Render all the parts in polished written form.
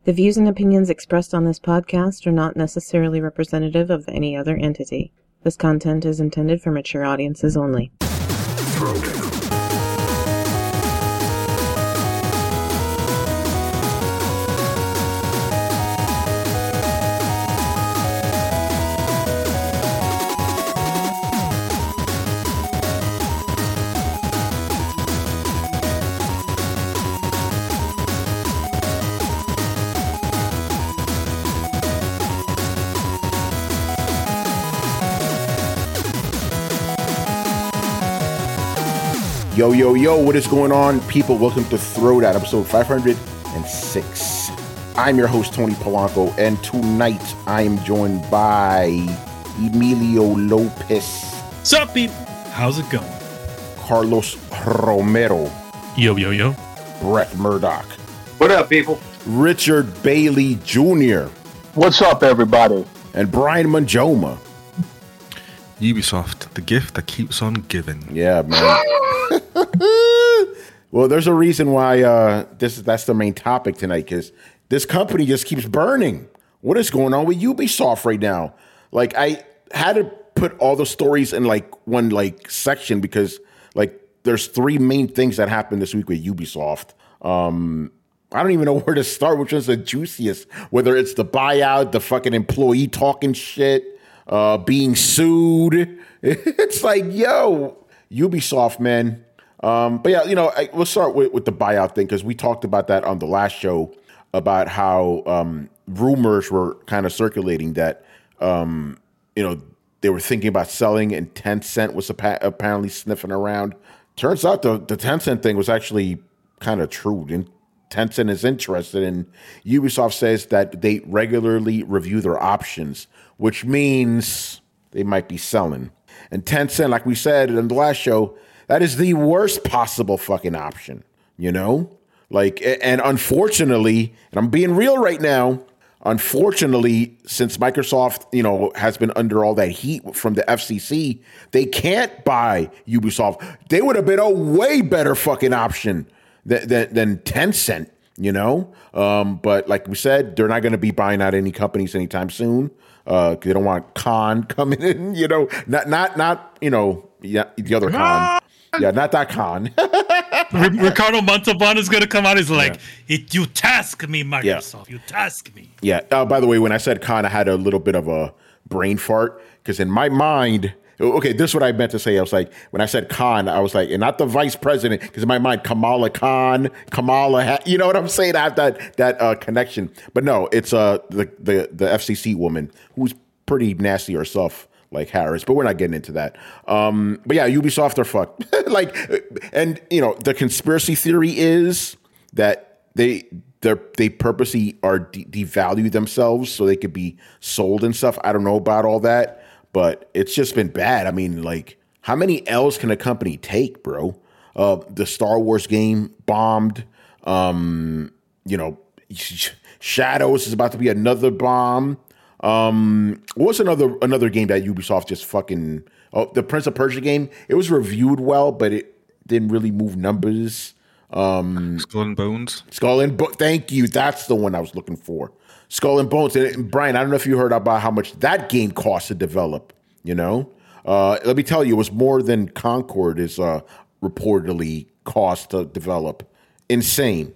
The views and opinions expressed on this podcast are not necessarily representative of any other entity. This content is intended for mature audiences only. Yo, yo, yo, what is going on, people? Welcome to Throwdown, episode 506. I'm your host, Tony Polanco, and tonight I am joined by Emilio Lopez. What's up, people? How's it going? Carlos Romero. Yo, yo, yo. Brett Murdoch. What up, people? Richard Bailey Jr. What's up, everybody? And Brian Manjoma. Ubisoft, the gift that keeps on giving. Yeah, man. Well, there's a reason why that's the main topic tonight, because this company just keeps burning. What is going on with Ubisoft right now? Like, I had to put all the stories in like one like section because like there's three main things that happened this week with Ubisoft. I don't even know where to start, which one's the juiciest, whether it's the buyout, the fucking employee talking shit, being sued. It's like, yo, Ubisoft, man. But yeah, you know, we'll start with the buyout thing, because we talked about that on the last show about how rumors were kind of circulating that, you know, they were thinking about selling, and Tencent was apparently sniffing around. Turns out the Tencent thing was actually kind of true. And Tencent is interested, and Ubisoft says that they regularly review their options, which means they might be selling. And Tencent, like we said in the last show, that is the worst possible fucking option, you know? Like, and unfortunately, and I'm being real right now, unfortunately, since Microsoft, you know, has been under all that heat from the FCC, they can't buy Ubisoft. They would have been a way better fucking option than Tencent, you know? But like we said, they're not going to be buying out any companies anytime soon. They don't want Khan coming in, you know, not you know, yeah, the other Khan. Yeah, not that Khan. Ricardo Montalban is going to come out. He's like, you task me, Microsoft. Yeah. You task me. Yeah. By the way, when I said Khan, I had a little bit of a brain fart, because in my mind, okay, this is what I meant to say. I was like, when I said Khan, I was like, and not the vice president, because in my mind, Kamala Khan, you know what I'm saying? I have that connection. But no, it's the FCC woman who's pretty nasty herself, like Harris, but we're not getting into that. But yeah, Ubisoft are fucked. Like, and you know, the conspiracy theory is that they purposely are devalue themselves so they could be sold and stuff. I don't know about all that, but it's just been bad. I mean, like, how many L's can a company take, bro? The Star Wars game bombed. You know, Shadows is about to be another bomb. What's another game that Ubisoft just fucking... Oh, the Prince of Persia game. It was reviewed well, but it didn't really move numbers. Skull and Bones. Thank you. That's the one I was looking for. Skull and Bones. And Brian, I don't know if you heard about how much that game cost to develop. You know, let me tell you, it was more than Concord is reportedly cost to develop. Insane.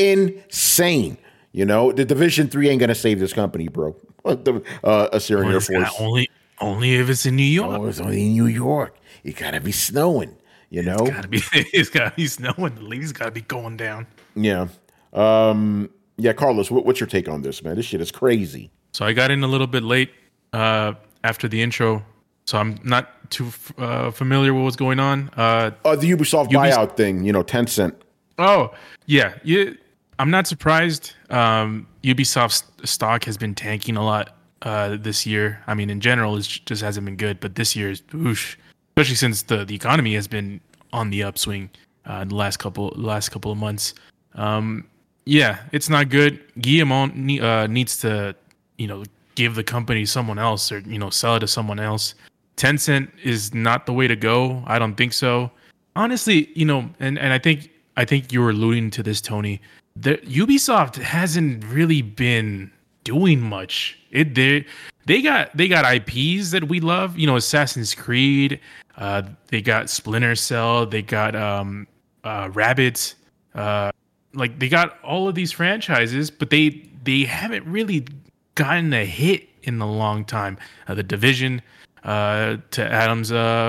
You know, the Division 3 ain't gonna save this company, bro. Assyrian Air Force. Only if it's in New York. Oh, it's only in New York. It gotta be snowing, you know? It's gotta be snowing. The leaves gotta be going down. Yeah. Yeah, Carlos, what's your take on this, man? This shit is crazy. So I got in a little bit late after the intro, so I'm not too familiar with what's going on. The Ubisoft buyout thing, you know, Tencent. Oh, yeah. I'm not surprised. Ubisoft's stock has been tanking a lot this year. I mean, in general, it just hasn't been good. But this year is whoosh, especially since the economy has been on the upswing the last couple of months. Yeah, it's not good. Guillemot needs to, you know, give the company to someone else, or, you know, sell it to someone else. Tencent is not the way to go. I don't think so. Honestly, you know, and I think you were alluding to this, Tony. Ubisoft hasn't really been doing much. They got IPs that we love, Assassin's Creed. They got Splinter Cell. They got Rabbids. Like they got all of these franchises, but they haven't really gotten a hit in a long time. The Division, to Adam's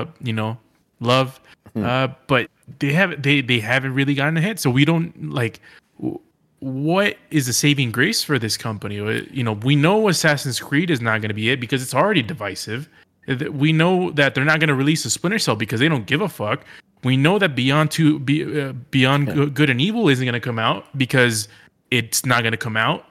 love, but they haven't really gotten a hit. So we don't like. What is the saving grace for this company? We know Assassin's Creed is not going to be it because it's already divisive. We know that they're not going to release a Splinter Cell because they don't give a fuck. We know that Beyond Good and Evil isn't going to come out because it's not going to come out.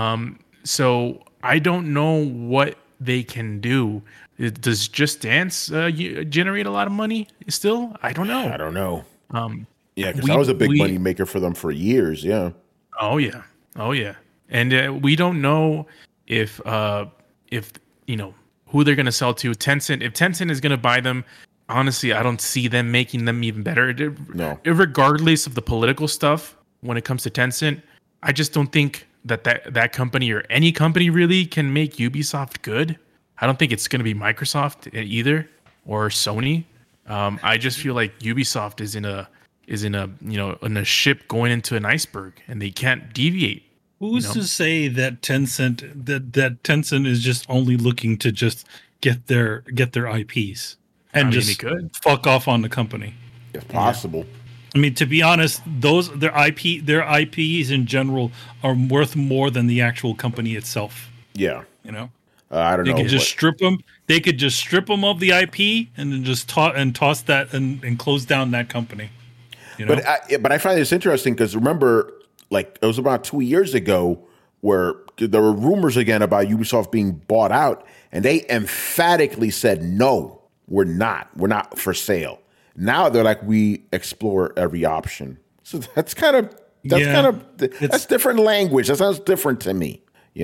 So I don't know what they can do. Does Just Dance generate a lot of money still? I don't know. I don't know. Yeah, because that was a big money maker for them for years. Yeah. Oh yeah. And we don't know if who they're going to sell to. Tencent. If Tencent is going to buy them, honestly, I don't see them making them even better. No. Regardless of the political stuff, when it comes to Tencent, I just don't think that company or any company really can make Ubisoft good. I don't think it's going to be Microsoft either or Sony. I just feel like Ubisoft is in a ship going into an iceberg and they can't deviate. Who's to say that Tencent is just only looking to just get their IPs and just fuck off on the company? If possible. I mean, to be honest, their IPs in general are worth more than the actual company itself. Yeah. I don't know. They could just strip them. They could just strip them of the IP and then just toss that and close down that company. But I find this interesting because remember, like it was about 2 years ago where there were rumors again about Ubisoft being bought out, and they emphatically said, "No, we're not. We're not for sale." Now they're like, "We explore every option." So that's different language. That sounds different to me.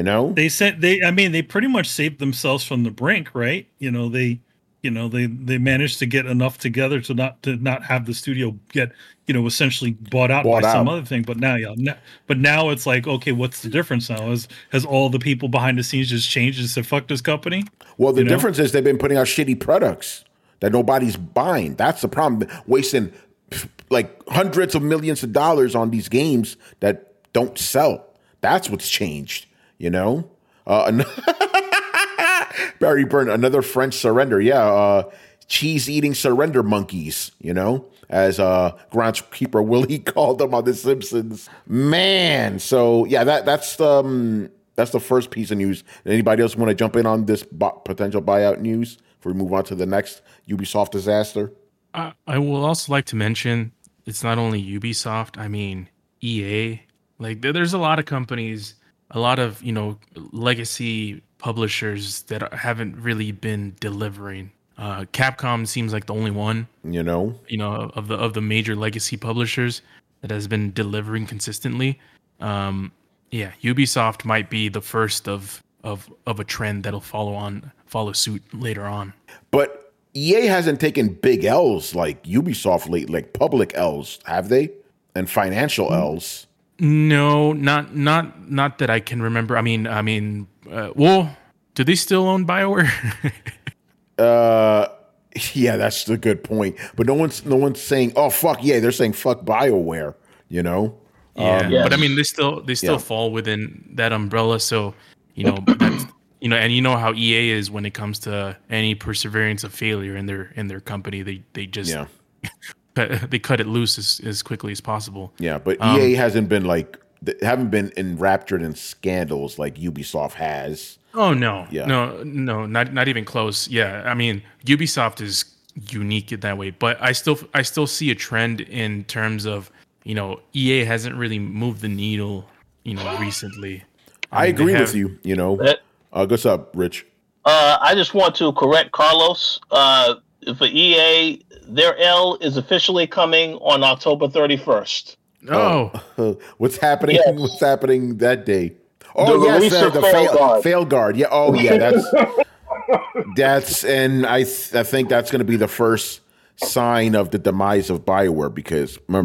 They pretty much saved themselves from the brink, right? They managed to get enough together to not have the studio get essentially bought out by some other thing. But now it's like, okay, what's the difference now? Has all the people behind the scenes just changed and said fuck this company? Well, the difference is they've been putting out shitty products that nobody's buying. That's the problem. Wasting like hundreds of millions of dollars on these games that don't sell. That's what's changed. Barry Byrne, another French surrender. Yeah. Cheese-eating surrender monkeys, as groundskeeper Willie called them on The Simpsons. Man. So, yeah, that's the first piece of news. Anybody else want to jump in on this potential buyout news before we move on to the next Ubisoft disaster? I will also like to mention it's not only Ubisoft. I mean, EA. Like, there's a lot of companies, a lot of, legacy publishers that haven't really been delivering. Capcom seems like the only one, of the major legacy publishers that has been delivering consistently. Ubisoft might be the first of a trend that'll follow suit later on. But EA hasn't taken big L's like Ubisoft lately, like public L's, have they? And financial L's. No, not that I can remember. I mean, do they still own BioWare? Yeah, that's a good point. But no one's saying, "Oh fuck yeah," they're saying "fuck BioWare." Yeah, but I mean, they still fall within that umbrella. So that's, and how EA is when it comes to any perseverance of failure in their company. They just they cut it loose as quickly as possible. Yeah, but EA haven't been enraptured in scandals like Ubisoft has. Oh no, no, not even close. Yeah, I mean Ubisoft is unique in that way, but I still see a trend in terms of EA hasn't really moved the needle recently. I agree with you. What's up, Rich? I just want to correct Carlos. For EA, their L is officially coming on October 31st. Oh, what's happening? Yes. What's happening that day? The release of Failguard. Yeah. Oh, yeah. That's and I think that's going to be the first sign of the demise of BioWare because remember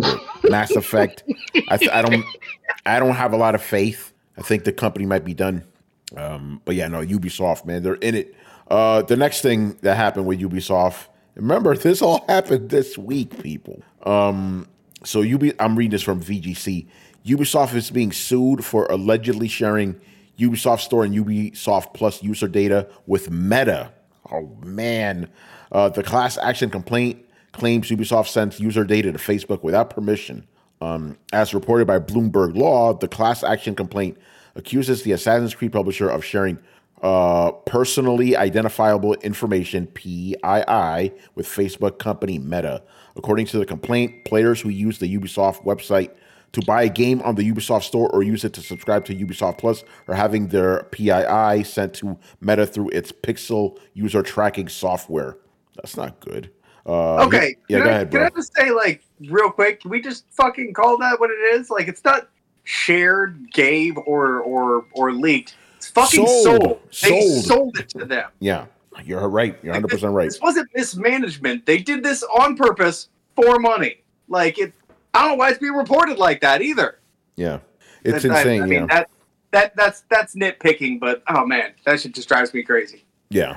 Mass Effect. I don't have a lot of faith. I think the company might be done. But yeah, no, Ubisoft, man, they're in it. The next thing that happened with Ubisoft, remember, this all happened this week, people. I'm reading this from VGC. Ubisoft is being sued for allegedly sharing Ubisoft Store and Ubisoft Plus user data with Meta. Oh, man. The class action complaint claims Ubisoft sends user data to Facebook without permission. As reported by Bloomberg Law, the class action complaint accuses the Assassin's Creed publisher of sharing personally identifiable information, PII, with Facebook company Meta. According to the complaint, players who use the Ubisoft website to buy a game on the Ubisoft Store or use it to subscribe to Ubisoft Plus are having their PII sent to Meta through its Pixel user tracking software. That's not good. Okay. Go ahead, bro. Can I just say, like, real quick, can we just fucking call that what it is? Like, it's not shared, gave, or leaked. It's fucking sold. They sold it to them. Yeah, you're right. You're 100% right. This wasn't mismanagement. They did this on purpose for money. Like, I don't know why it's being reported like that either. Yeah, it's insane. I mean, that's nitpicking, but oh man, that shit just drives me crazy. Yeah.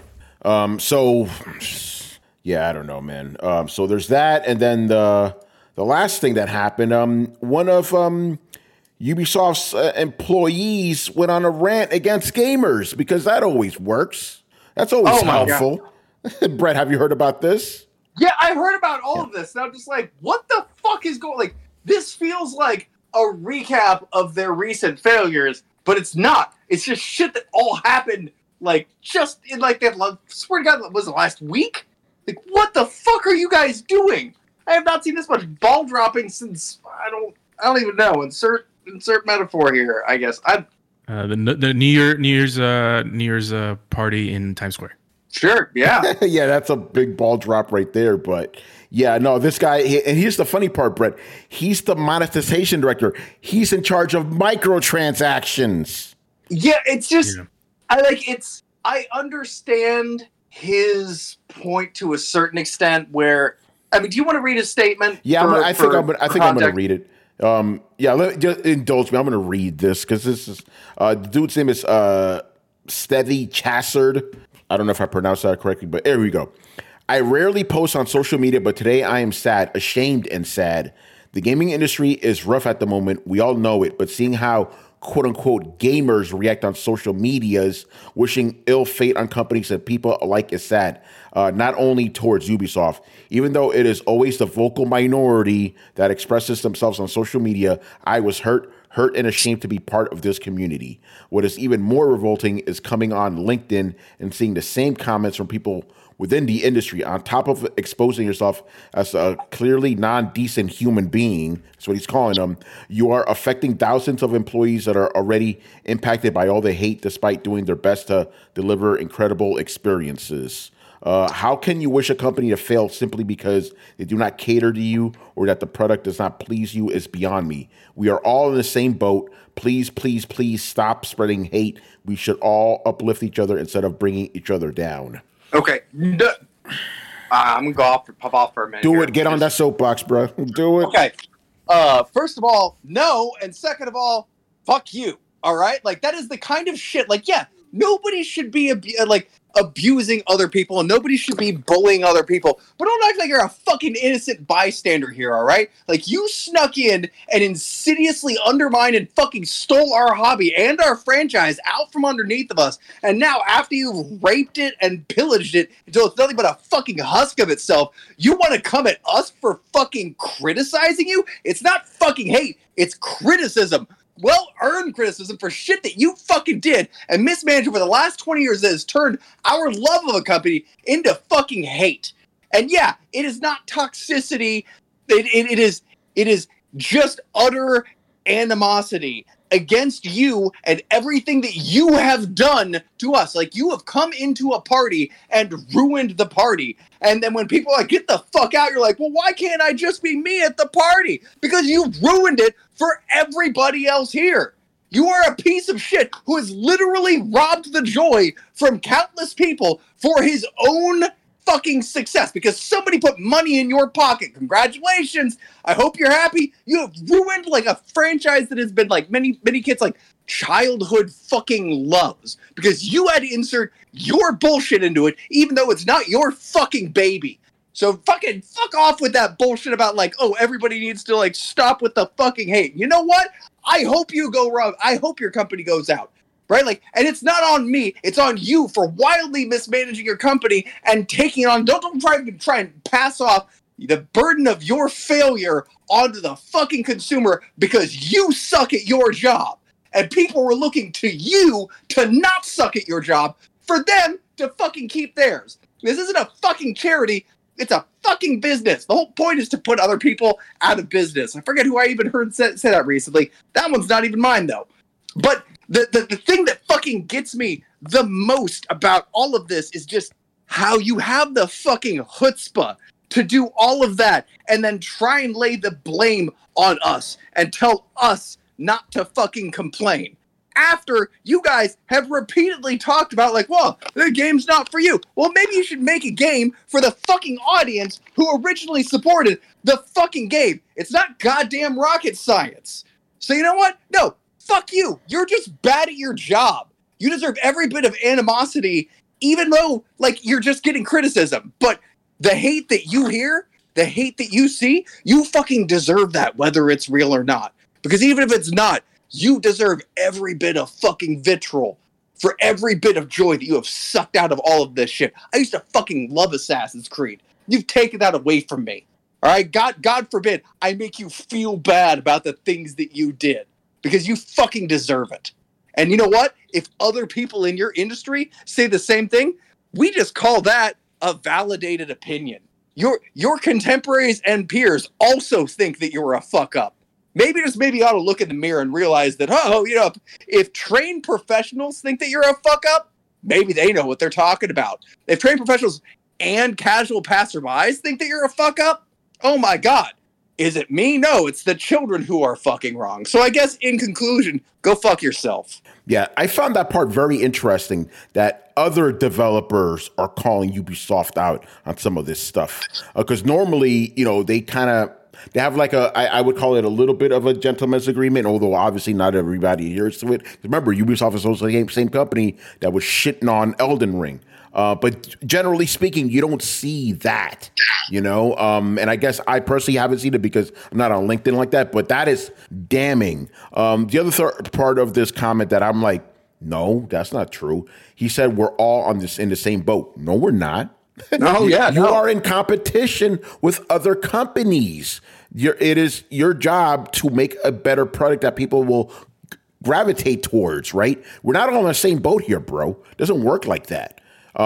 Yeah, I don't know, man. So there's that, and then the last thing that happened, one of Ubisoft's employees went on a rant against gamers because that always works. That's always helpful. Brett, have you heard about this? Yeah, I heard about all of this, and I'm just like, what the fuck is going? Like, this feels like a recap of their recent failures, but it's not. It's just shit that all happened, like, just in like that. Like, swear to God, was it last week? Like, what the fuck are you guys doing? I have not seen this much ball dropping since I don't even know. Insert metaphor here, I guess. The New Year's party in Times Square. Sure, yeah. Yeah, that's a big ball drop right there. But yeah, no, this guy, and here's the funny part, Brett. He's the monetization director. He's in charge of microtransactions. Yeah, it's just, I understand his point to a certain extent where, I mean, do you want to read his statement? Yeah, I think I'm going to read it. Just indulge me. I'm going to read this because this is, the dude's name is Stevie Chassard. I don't know if I pronounced that correctly, but here we go. I rarely post on social media, but today I am sad, ashamed and sad. The gaming industry is rough at the moment. We all know it, but seeing how quote-unquote gamers react on social medias, wishing ill fate on companies and people alike is sad, not only towards Ubisoft. Even though it is always the vocal minority that expresses themselves on social media, I was hurt and ashamed to be part of this community. What is even more revolting is coming on LinkedIn and seeing the same comments from people within the industry. On top of exposing yourself as a clearly non-decent human being, that's what he's calling them, you are affecting thousands of employees that are already impacted by all the hate despite doing their best to deliver incredible experiences. How can you wish a company to fail simply because they do not cater to you or that the product does not please you is beyond me. We are all in the same boat. Please, please, please stop spreading hate. We should all uplift each other instead of bringing each other down. Okay. I'm going to pop off for a minute. Do it. Get on that soapbox, bro. Do it. Okay. First of all, no. And second of all, fuck you. All right? Like, that is the kind of shit. Like, yeah, nobody should be abusing other people, and nobody should be bullying other people. But don't act like you're a fucking innocent bystander here, all right? Like, you snuck in and insidiously undermined and fucking stole our hobby and our franchise out from underneath of us. And now, after you've raped it and pillaged it until it's nothing but a fucking husk of itself, you want to come at us for fucking criticizing you? It's not fucking hate. It's criticism. Well-earned criticism for shit that you fucking did and mismanaged over the last 20 years that has turned our love of a company into fucking hate. And yeah, it is not toxicity. It is just utter animosity against you and everything that you have done to us. Like, you have come into a party and ruined the party. And then when people are like, get the fuck out, you're like, well, why can't I just be me at the party? Because you've ruined it for everybody else here. You are a piece of shit who has literally robbed the joy from countless people for his own fucking success because somebody put money in your pocket. Congratulations. I hope you're happy. You have ruined like a franchise that has been like many kids like childhood fucking loves because you had to insert your bullshit into it even though it's not your fucking baby. So fucking fuck off with that bullshit about like, oh, everybody needs to like stop with the fucking hate. You know what? I hope you go wrong. I hope your company goes out. Right? Like, and it's not on me. It's on you for wildly mismanaging your company and taking it on. Don't try and pass off the burden of your failure onto the fucking consumer because you suck at your job. And people were looking to you to not suck at your job for them to fucking keep theirs. This isn't a fucking charity. It's a fucking business. The whole point is to put other people out of business. I forget who I even heard say that recently. That one's not even mine, though. But the thing that fucking gets me the most about all of this is just how you have the fucking chutzpah to do all of that and then try and lay the blame on us and tell us not to fucking complain. After you guys have repeatedly talked about, like, well, the game's not for you. Well, maybe you should make a game for the fucking audience who originally supported the fucking game. It's not goddamn rocket science. So you know what? No, fuck you. You're just bad at your job. You deserve every bit of animosity, even though, like, you're just getting criticism. But the hate that you hear, the hate that you see, you fucking deserve that, whether it's real or not. Because even if it's not, you deserve every bit of fucking vitriol for every bit of joy that you have sucked out of all of this shit. I used to fucking love Assassin's Creed. You've taken that away from me. All right? God forbid I make you feel bad about the things that you did because you fucking deserve it. And you know what? If other people in your industry say the same thing, we just call that a validated opinion. Your contemporaries and peers also think that you're a fuck up. Maybe you ought to look in the mirror and realize that, if trained professionals think that you're a fuck up, maybe they know what they're talking about. If trained professionals and casual passerbys think that you're a fuck up, oh my God. Is it me? No, it's the children who are fucking wrong. So I guess in conclusion, go fuck yourself. Yeah, I found that part very interesting that other developers are calling Ubisoft out on some of this stuff. Because normally, they have like I would call it a little bit of a gentleman's agreement, although obviously not everybody adheres to it. Remember, Ubisoft is also the same company that was shitting on Elden Ring. But generally speaking, you don't see that, and I guess I personally haven't seen it because I'm not on LinkedIn like that, but that is damning. The other part of this comment that I'm like, no, that's not true. He said we're all in the same boat. No, we're not. No, you are in competition with other companies. It is your job to make a better product that people will gravitate towards, right? We're not all on the same boat here, bro. It doesn't work like that.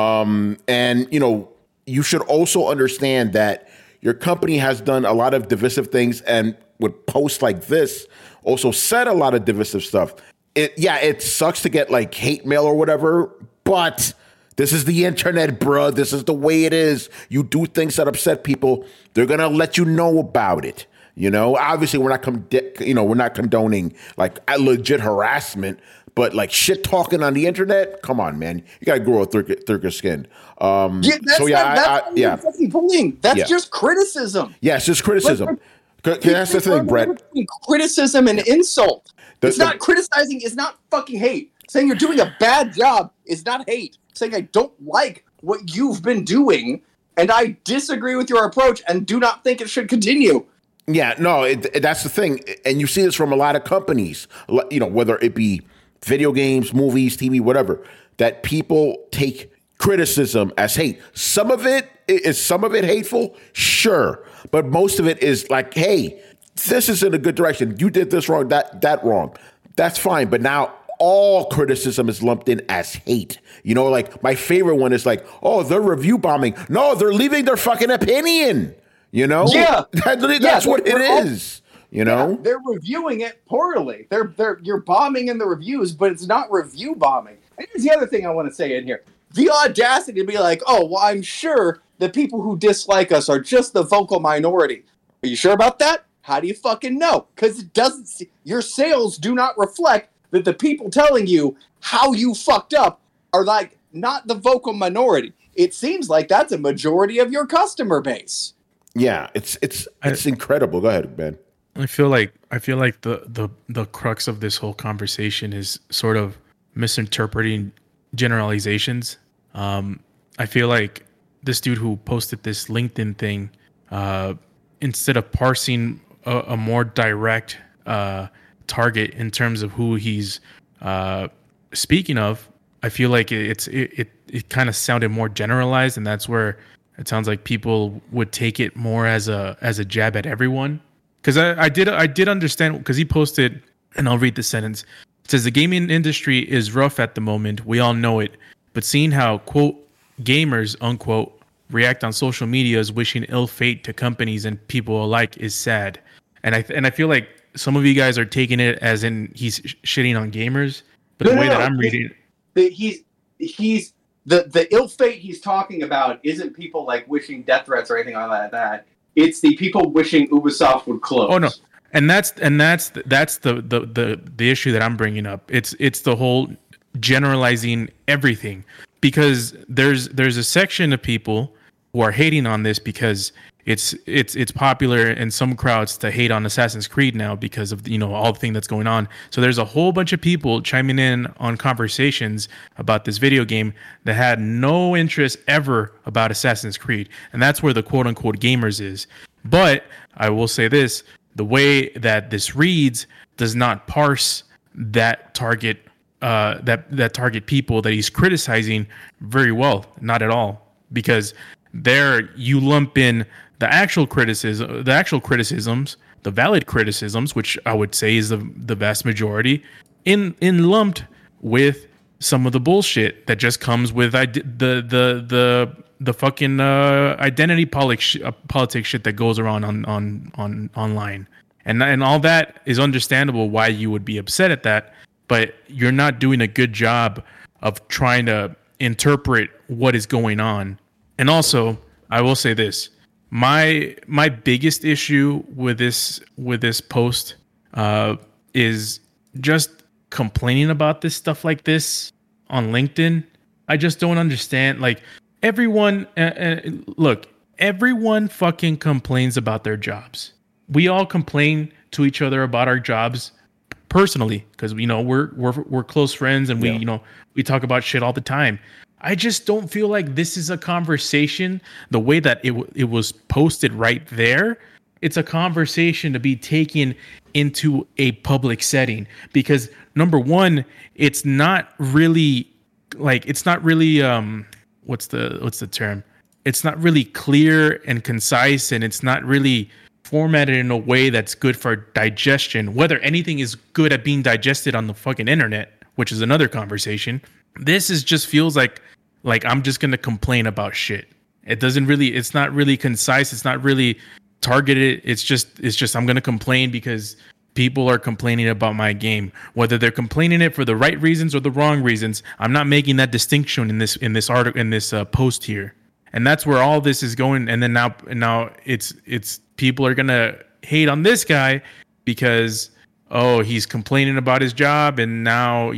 You should also understand that your company has done a lot of divisive things and with posts like this also said a lot of divisive stuff. It sucks to get like hate mail or whatever, but this is the internet, bro. This is the way it is. You do things that upset people. They're going to let you know about it. Obviously we're not condoning like legit harassment, but like shit talking on the internet. Come on, man. You got to grow a thicker skin. That's fucking bullying. That's just criticism. Yeah, it's just criticism. That's the thing, Brett. Criticism and insult. It's not criticizing. It's not fucking hate. Saying you're doing a bad job is not hate. Saying I don't like what you've been doing and I disagree with your approach and do not think it should continue. Yeah, no, that's the thing. And you see this from a lot of companies, whether it be video games, movies, TV, whatever, that people take criticism as hate. Some of it hateful? Sure. But most of it is like, hey, this is in a good direction. You did this wrong, that wrong. That's fine. But now all criticism is lumped in as hate. Like my favorite one is like, oh, they're review bombing. No, they're leaving their fucking opinion. Yeah. That's what it is. Yeah, they're reviewing it poorly. You're bombing in the reviews, but it's not review bombing. And here's the other thing I want to say in here. The audacity to be like, oh, well, I'm sure the people who dislike us are just the vocal minority. Are you sure about that? How do you fucking know? Because your sales do not reflect that the people telling you how you fucked up are like not the vocal minority. it seems like that's a majority of your customer base. Yeah, it's incredible. Go ahead, Ben. I feel like the crux of this whole conversation is sort of misinterpreting generalizations. I feel like this dude who posted this LinkedIn thing, instead of parsing a more direct target in terms of who he's speaking of, I feel like it kind of sounded more generalized, and that's where it sounds like people would take it more as a jab at everyone. Because I did understand, because he posted, and I'll read the sentence. It says, the gaming industry is rough at the moment. We all know it. But seeing how, quote, gamers, unquote, react on social media is wishing ill fate to companies and people alike is sad. And I feel like some of you guys are taking it as in he's shitting on gamers. But the way that I'm reading it, he's the ill fate he's talking about isn't people like wishing death threats or anything like that. It's the people wishing Ubisoft would close. Oh no, and that's the issue that I'm bringing up. It's the whole generalizing everything, because there's a section of people who are hating on this because it's popular in some crowds to hate on Assassin's Creed now because of all the thing that's going on. So there's a whole bunch of people chiming in on conversations about this video game that had no interest ever about Assassin's Creed, and that's where the quote unquote gamers is. But I will say this: the way that this reads does not parse that target that target people that he's criticizing very well, not at all, because there you lump in the actual criticisms, the valid criticisms, which I would say is the vast majority, in lumped with some of the bullshit that just comes with the fucking identity politics shit that goes around on online, and all that is understandable why you would be upset at that, but you're not doing a good job of trying to interpret what is going on. And also, I will say this. My biggest issue with this post is just complaining about this stuff like this on LinkedIn. I just don't understand. Like, everyone, look, everyone fucking complains about their jobs. We all complain to each other about our jobs personally, because we're close friends, and we talk about shit all the time. I just don't feel like this is a conversation the way that it was posted right there. It's a conversation to be taken into a public setting, because number one, it's not really what's the term? It's not really clear and concise, and it's not really formatted in a way that's good for digestion. Whether anything is good at being digested on the fucking internet, which is another conversation. This just feels like I'm just going to complain about shit. It's not really concise. It's not really targeted. It's just I'm going to complain because people are complaining about my game. Whether they're complaining it for the right reasons or the wrong reasons, I'm not making that distinction in this article, in this post here. And that's where all this is going. And then now it's people are going to hate on this guy because, oh, he's complaining about his job, and now,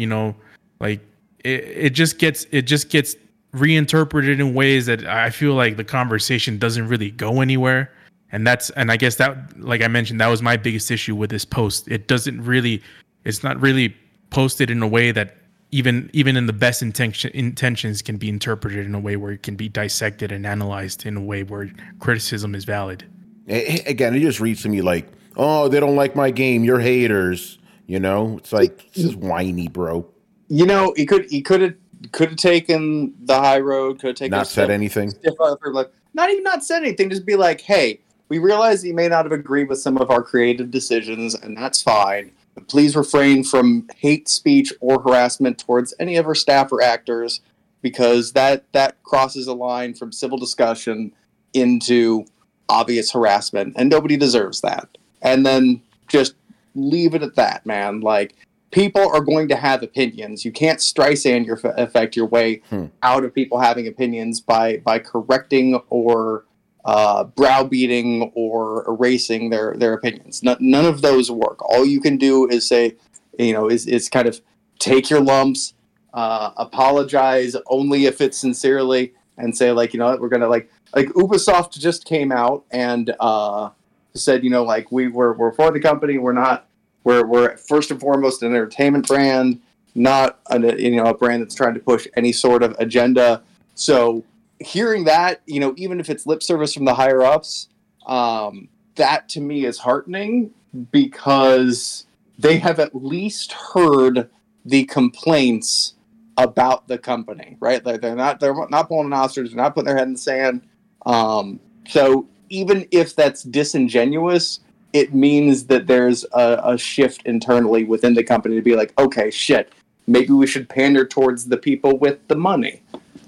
it just gets reinterpreted in ways that I feel like the conversation doesn't really go anywhere. And I guess that, like I mentioned, that was my biggest issue with this post. It's not really posted in a way that even in the best intentions can be interpreted in a way where it can be dissected and analyzed in a way where criticism is valid. Again, it just reads to me like, oh, they don't like my game, you're haters. It's like, this is whiny, bro. He could have taken the high road, could have taken not said anything. Not even not said anything, just be like, hey, we realize you may not have agreed with some of our creative decisions, and that's fine. But please refrain from hate speech or harassment towards any of our staff or actors, because that crosses a line from civil discussion into obvious harassment, and nobody deserves that. And then just leave it at that, man. Like, people are going to have opinions. You can't Streisand affect your way out of people having opinions by correcting or browbeating or erasing their opinions. None of those work. All you can do is say, is kind of take your lumps, apologize only if it's sincerely, and say like, you know, we're gonna like Ubisoft just came out and said, you know, like we're for the company. We're first and foremost an entertainment brand, not a brand that's trying to push any sort of agenda. So hearing that, you know, even if it's lip service from the higher ups, that to me is heartening because they have at least heard the complaints about the company, right? Like they're not pulling an ostrich, they're not putting their head in the sand. So even if that's disingenuous, it means that there's a shift internally within the company to be like, okay, shit, maybe we should pander towards the people with the money.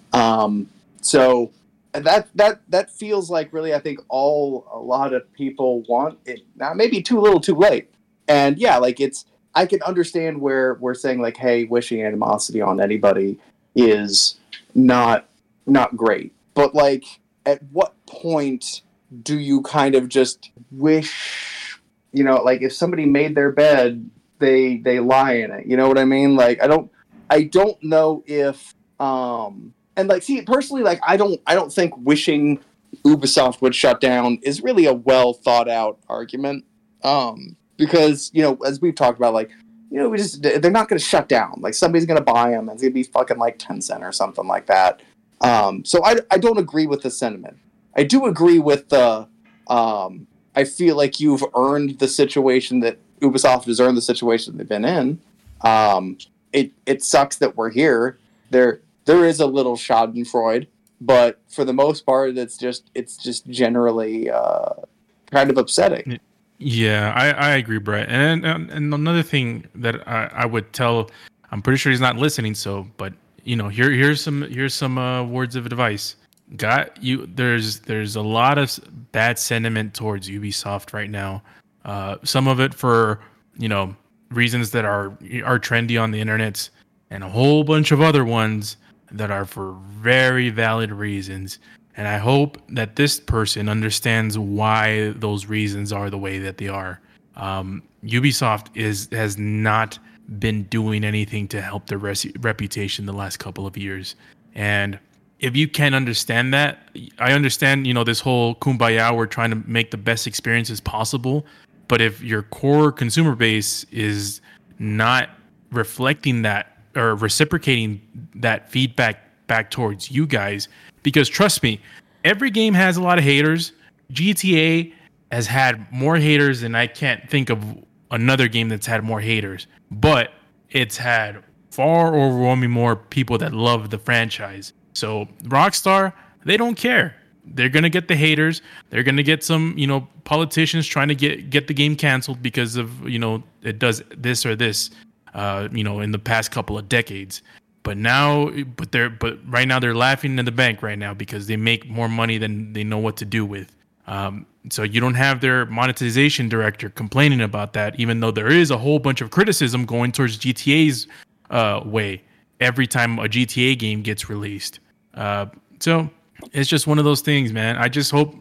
So that feels like really, I think a lot of people want it now. Maybe too little, too late. And yeah, like I can understand where we're saying like, hey, wishing animosity on anybody is not great. But like, at what point do you kind of just wish, you know, like if somebody made their bed, they lie in it. You know what I mean? Like I don't know if and like, see, personally, like I don't think wishing Ubisoft would shut down is really a well thought out argument. Because, you know, as we've talked about, like, you know, they're not going to shut down. Like somebody's going to buy them, and it's going to be fucking like Tencent or something like that. So I don't agree with the sentiment. I do agree with the. I feel like you've earned the situation that Ubisoft has earned the situation they've been in. It sucks that we're here. There is a little Schadenfreude, but for the most part, it's just generally kind of upsetting. Yeah, I agree, Brett. And another thing that I would tell, I'm pretty sure he's not listening. So, but you know, here's some words of advice. There's a lot of bad sentiment towards Ubisoft right now. Some of it for, you know, reasons that are trendy on the internet, and a whole bunch of other ones that are for very valid reasons. And I hope that this person understands why those reasons are the way that they are. Ubisoft has not been doing anything to help their reputation the last couple of years. And if you can't understand that, I understand, you know, this whole kumbaya, we're trying to make the best experiences possible. But if your core consumer base is not reflecting that or reciprocating that feedback back towards you guys, because trust me, every game has a lot of haters. GTA has had more haters than I can't think of another game that's had more haters. But it's had far overwhelming more people that love the franchise. So Rockstar, they don't care. They're going to get the haters. They're going to get some, you know, politicians trying to get the game canceled because of, you know, it does this or this, you know, in the past couple of decades. But right now they're laughing in the bank right now because they make more money than they know what to do with. So you don't have their monetization director complaining about that, even though there is a whole bunch of criticism going towards GTA's way every time a GTA game gets released. So it's just one of those things, man. I just hope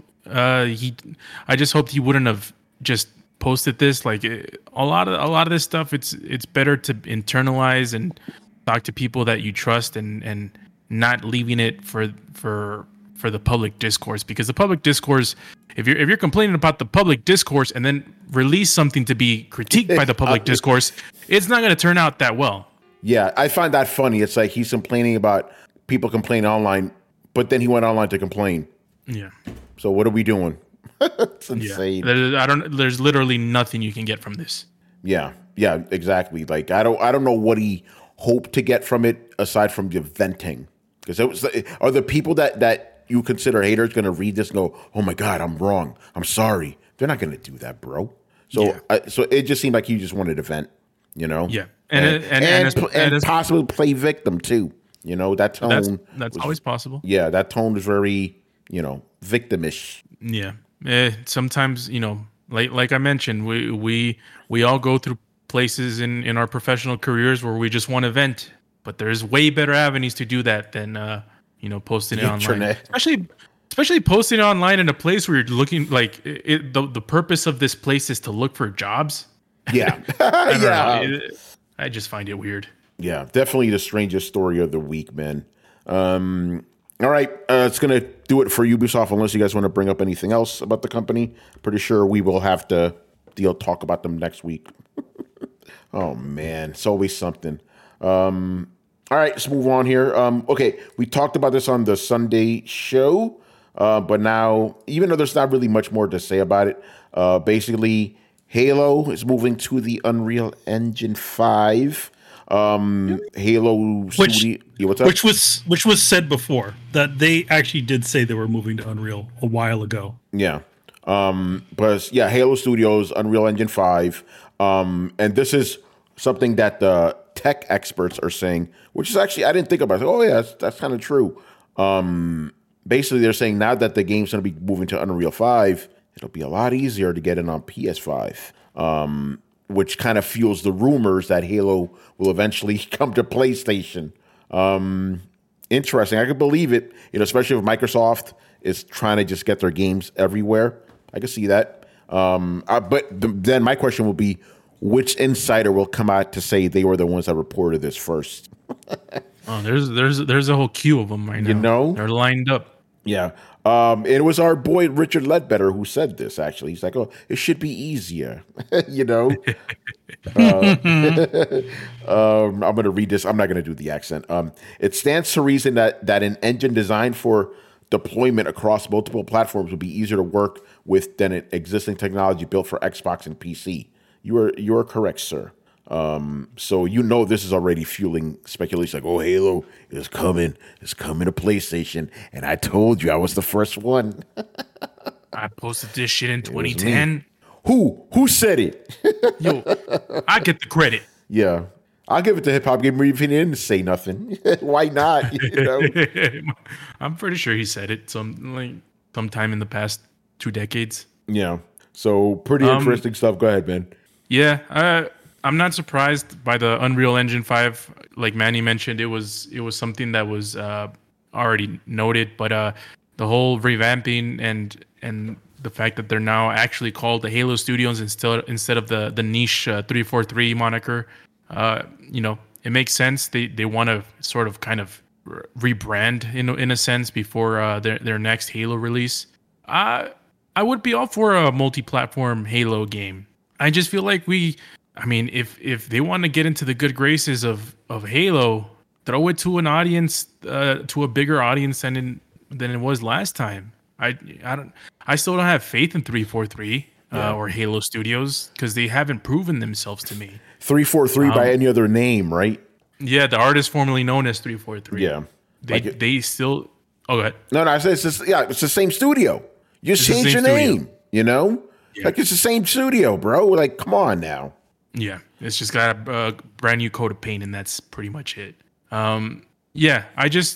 he wouldn't have just posted this. Like a lot of this stuff, it's better to internalize and talk to people that you trust and not leaving it for the public discourse, because the public discourse, if you're complaining about the public discourse and then release something to be critiqued by the public discourse, it's not going to turn out that well. Yeah, I find that funny. It's like he's complaining about people complaining online, but then he went online to complain. Yeah. So what are we doing? It's insane. Yeah. There's literally nothing you can get from this. Yeah, exactly. Like I don't know what he hoped to get from it aside from the venting. Because are the people that you consider haters going to read this and go, "Oh my God, I'm wrong. I'm sorry." They're not going to do that, bro. So so it just seemed like he just wanted to vent, you know. Yeah, and possibly play victim too. You know, that tone. That's always possible. Yeah, that tone is very, you know, victimish. Yeah. Sometimes, you know, like I mentioned, we all go through places in our professional careers where we just want to vent, but there's way better avenues to do that than you know, posting it online. Especially posting it online in a place where you're looking like the purpose of this place is to look for jobs. Yeah. I just find it weird. Yeah, definitely the strangest story of the week, man. And All right, it's going to do it for Ubisoft unless you guys want to bring up anything else about the company. Pretty sure we will have to talk about them next week. Oh, man, it's always something. All right, let's move on here. Okay, we talked about this on the Sunday show, but now, even though there's not really much more to say about it, basically, Halo is moving to the Unreal Engine 5. Halo Studio, what's up? Which was said before that they actually did say they were moving to Unreal a while ago. Yeah. But yeah, Halo Studios, Unreal Engine 5. And this is something that the tech experts are saying, which is actually, I didn't think about it. Oh yeah, that's kind of true. Basically they're saying now that the game's going to be moving to Unreal 5, it'll be a lot easier to get it on PS5. Which kind of fuels the rumors that Halo will eventually come to PlayStation. Interesting. I could believe it, especially if Microsoft is trying to just get their games everywhere. I can see that. Then my question will be, which insider will come out to say they were the ones that reported this first? Oh, there's a whole queue of them right now. They're lined up. Yeah. It was our boy Richard Ledbetter who said this, actually. He's like, oh, it should be easier. I'm going to read this. I'm not going to do the accent. It stands to reason that an engine designed for deployment across multiple platforms would be easier to work with than an existing technology built for Xbox and PC. You are correct, sir. So this is already fueling speculation. Like, oh, Halo is coming to PlayStation, and I told you I was the first one. I posted this shit in 2010. Who said it? Yo, I get the credit. Yeah, I'll give it to Hip Hop Gamer if he didn't say nothing. Why not? I'm pretty sure he said it sometime in the past 2 decades. Yeah. So pretty interesting stuff. Go ahead, man. Yeah. I'm not surprised by the Unreal Engine 5. Like Manny mentioned, it was something that was already noted, but the whole revamping and the fact that they're now actually called the Halo Studios instead of the niche 343 moniker, it makes sense. They want to sort of kind of rebrand in a sense before their next Halo release. I would be all for a multi-platform Halo game. I just feel like if they want to get into the good graces of Halo, throw it to an audience, to a bigger audience than it was last time. I still don't have faith in 343 or Halo Studios because they haven't proven themselves to me. 343 by any other name, right? Yeah, the artist formerly known as 343. Yeah, they still. Oh, go ahead. No, I said it's the same studio. You just change your name. Yeah. Like it's the same studio, bro. Like, come on now. Yeah, it's just got a brand new coat of paint, and that's pretty much it. I just,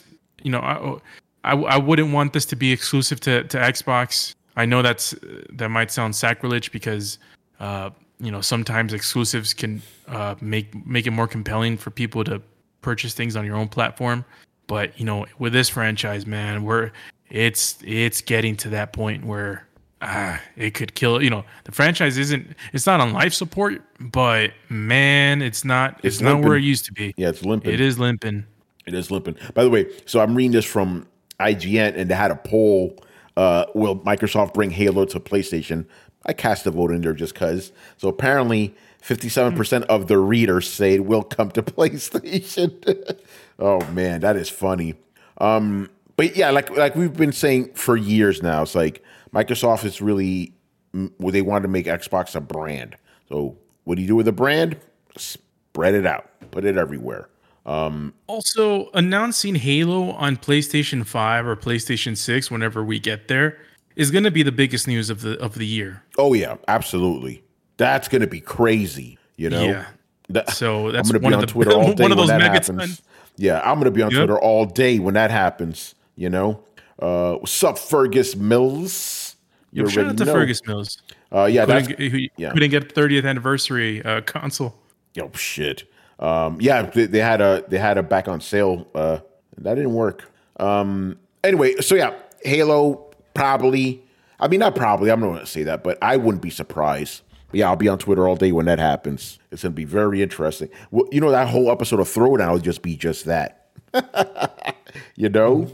I wouldn't want this to be exclusive to Xbox. I know that might sound sacrilege because, sometimes exclusives can make it more compelling for people to purchase things on your own platform. But with this franchise, man, it's getting to that point where. It could kill. The franchise it's not on life support, but man, it's not where it used to be. Yeah, it's limping. It is limping. By the way, so I'm reading this from IGN, and they had a poll. Will Microsoft bring Halo to PlayStation? I cast a vote in there just because. So apparently, 57% of the readers say it will come to PlayStation. Oh man, that is funny. But yeah, like we've been saying for years now, it's like. Microsoft is really, they want to make Xbox a brand. So what do you do with a brand? Spread it out. Put it everywhere. Also, announcing Halo on PlayStation 5 or PlayStation 6 whenever we get there is going to be the biggest news of the year. Oh, yeah, absolutely. That's going to be crazy, Yeah. So that's I'm going to be on Twitter all day one of those when that megas. happens. Yeah, I'm going to be on Twitter all day when that happens, What's up, Fergus Mills? Shout out to Fergus Mills. Couldn't get 30th anniversary console. Oh shit. They had a back on sale. That didn't work. Anyway, so yeah, Halo probably. I mean, not probably. I'm not going to say that, but I wouldn't be surprised. But yeah, I'll be on Twitter all day when that happens. It's going to be very interesting. Well, that whole episode of Throwdown will just be just that.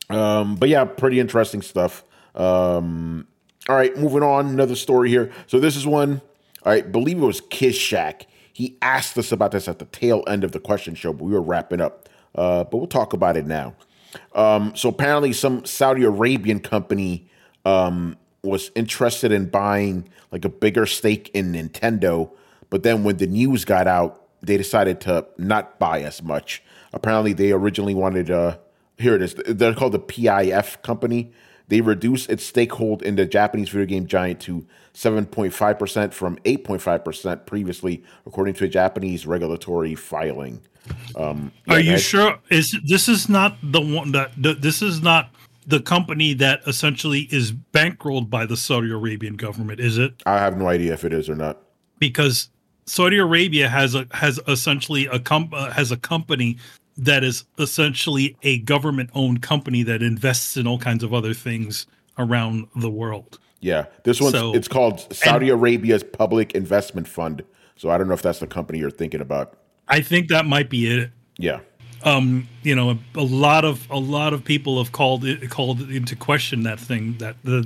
But yeah, pretty interesting stuff. All right, moving on. Another story here. So this is one. All right, believe it was Kiss Shack. He asked us about this at the tail end of the question show, but we were wrapping up. But we'll talk about it now. So apparently, some Saudi Arabian company was interested in buying like a bigger stake in Nintendo, but then when the news got out, they decided to not buy as much. Apparently, they originally wanted here it is. They're called the PIF company. They reduced its stakehold in the Japanese video game giant to 7.5% from 8.5% previously, according to a Japanese regulatory filing. Are you sure? This is not the one this is not the company that essentially is bankrolled by the Saudi Arabian government, is it? I have no idea if it is or not. Because Saudi Arabia has essentially a company that is essentially a government-owned company that invests in all kinds of other things around the world. Yeah, this one's it's called Saudi Arabia's Public Investment Fund. So I don't know if that's the company you're thinking about. I think that might be it. Yeah. You know, a lot of people have called into question that thing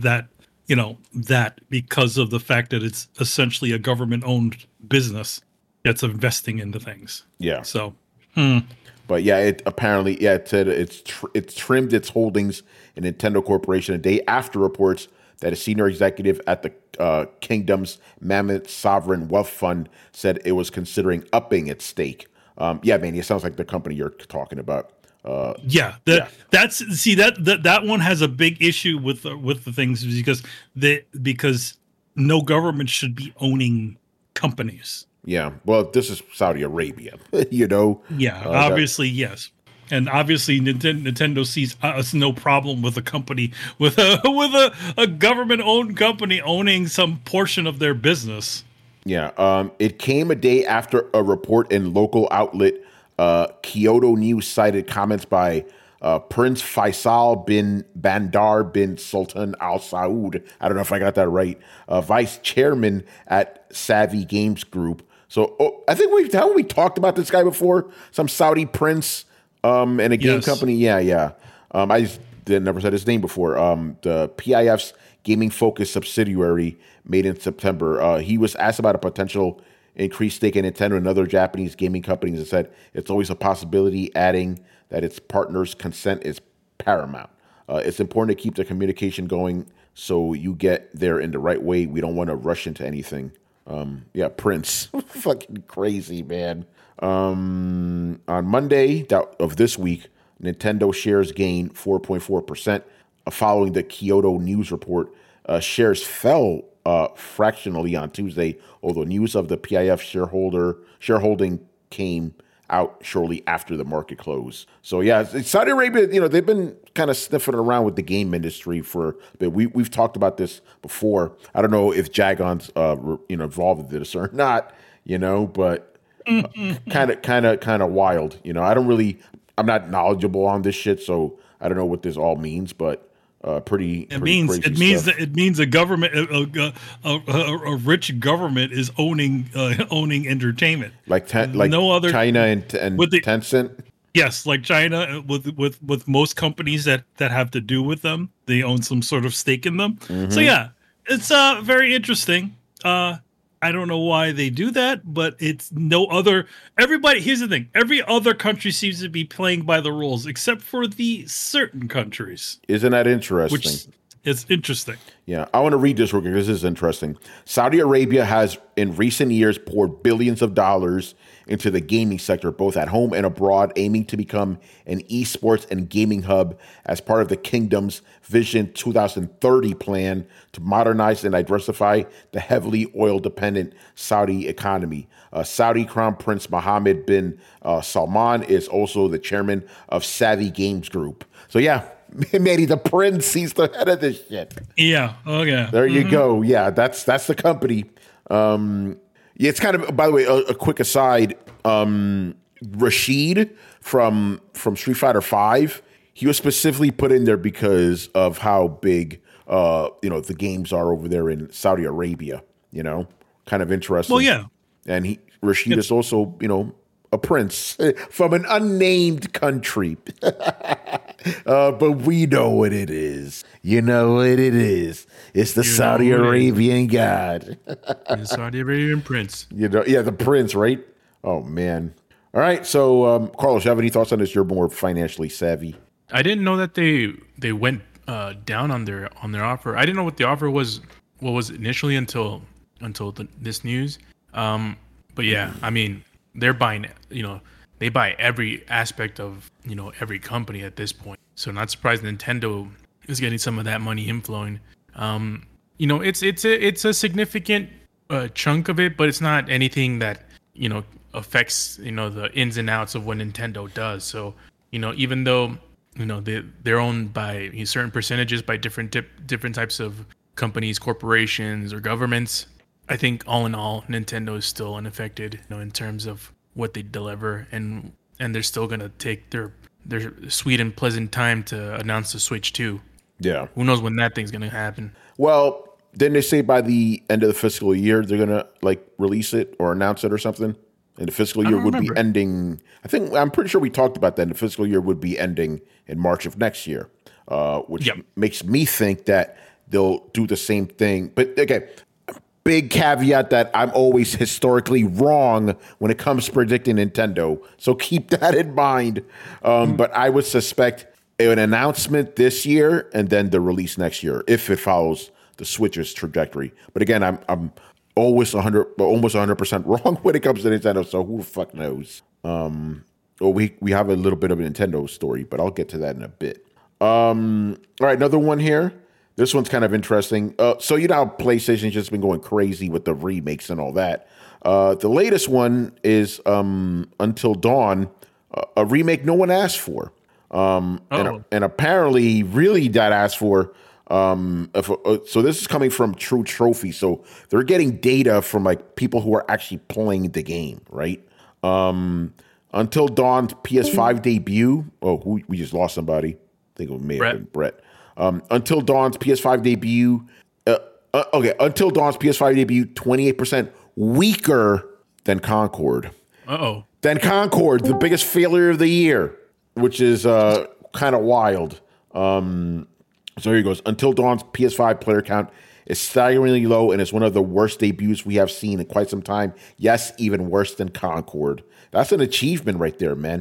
that because of the fact that it's essentially a government-owned business that's investing into things. Yeah. So. But yeah, it apparently it said it's trimmed its holdings in Nintendo Corporation a day after reports that a senior executive at the kingdom's mammoth sovereign wealth fund said it was considering upping its stake. Yeah, man, it sounds like the company you're talking about. That one has a big issue with the things because no government should be owning companies. Yeah, well, this is Saudi Arabia, you know. Yeah, obviously, yes. And obviously, Nintendo sees no problem with a company with a government-owned company owning some portion of their business. Yeah, it came a day after a report in local outlet Kyodo News cited comments by Prince Faisal bin Bandar bin Sultan Al Saud. I don't know if I got that right. Vice chairman at Savvy Games Group. So I think we talked about this guy before. Some Saudi prince and a game company. Yeah. I just never said his name before. The PIF's gaming focused subsidiary made in September. He was asked about a potential increased stake in Nintendo and other Japanese gaming companies and said it's always a possibility, adding that its partners' consent is paramount. It's important to keep the communication going so you get there in the right way. We don't want to rush into anything. Yeah, Prince. Fucking crazy, man. On Monday of this week, Nintendo shares gained 4.4%. Following the Kyodo News report, shares fell fractionally on Tuesday, although news of the PIF shareholding came out shortly after the market close. So yeah, Saudi Arabia, you know, they've been kind of sniffing around with the game industry for a bit. We've talked about this before. I don't know if Jagon's involved with this or not, you know, but kind of wild. You know, I'm not knowledgeable on this shit, so I don't know what this all means, but it means a government, a rich government is owning entertainment, like no other China and Tencent. Yes, like China with most companies that have to do with them, they own some sort of stake in them. Mm-hmm. So yeah, it's very interesting. I don't know why they do that, but it's no other. Everybody, here's the thing: every other country seems to be playing by the rules, except for the certain countries. Isn't that interesting? Which is interesting. Yeah, I want to read this real quick. This is interesting. Saudi Arabia has, in recent years, poured billions of dollars into the gaming sector, both at home and abroad, aiming to become an esports and gaming hub as part of the kingdom's Vision 2030 plan to modernize and diversify the heavily oil-dependent Saudi economy. Saudi Crown Prince Mohammed bin Salman is also the chairman of Savvy Games Group. So yeah, maybe the prince, he's the head of this shit. Yeah. Oh yeah. There you go. Yeah, that's the company. Yeah, it's kind of, by the way, a quick aside. Rashid from Street Fighter V, he was specifically put in there because of how big, the games are over there in Saudi Arabia. You know, kind of interesting. Well, yeah. And Rashid is also, a prince from an unnamed country. But we know what it is. You know what it is. It's the Saudi Arabian god. The Saudi Arabian prince. You know, yeah, the prince, right? Oh man. All right. So, Carlos, you have any thoughts on this? You're more financially savvy. I didn't know that they went down on their offer. I didn't know what the offer was. What was initially until this news. But yeah, I mean, they're buying. They buy every aspect of every company at this point. So not surprised Nintendo is getting some of that money inflowing. It's a significant chunk of it, but it's not anything that affects the ins and outs of what Nintendo does. So even though they're owned by certain percentages by different types of companies, corporations, or governments, I think all in all, Nintendo is still unaffected in terms of what they deliver, and they're still gonna take their sweet and pleasant time to announce the Switch 2. Yeah. Who knows when that thing's gonna happen? Well, didn't they say by the end of the fiscal year they're gonna release it or announce it or something? And the fiscal year would be ending. I'm pretty sure we talked about that. The fiscal year would be ending in March of next year, which makes me think that they'll do the same thing. But okay, big caveat that I'm always historically wrong when it comes to predicting Nintendo. So keep that in mind. But I would suspect an announcement this year and then the release next year if it follows the Switch's trajectory. But again, I'm almost 100% wrong when it comes to Nintendo. So who the fuck knows? We have a little bit of a Nintendo story, but I'll get to that in a bit. All right, another one here. This one's kind of interesting. So how PlayStation's just been going crazy with the remakes and all that. The latest one is Until Dawn, a remake no one asked for. And apparently really got asked for. So this is coming from True Trophy. So they're getting data from people who are actually playing the game, right? Until Dawn's PS5 debut. Oh, we just lost somebody. I think it may have been Brett. Until Dawn's PS5 debut. Until Dawn's PS5 debut, 28% weaker than Concord. Than Concord, the biggest failure of the year, which is kind of wild. So here he goes. Until Dawn's PS5 player count is staggeringly low and is one of the worst debuts we have seen in quite some time. Yes, even worse than Concord. That's an achievement right there, man.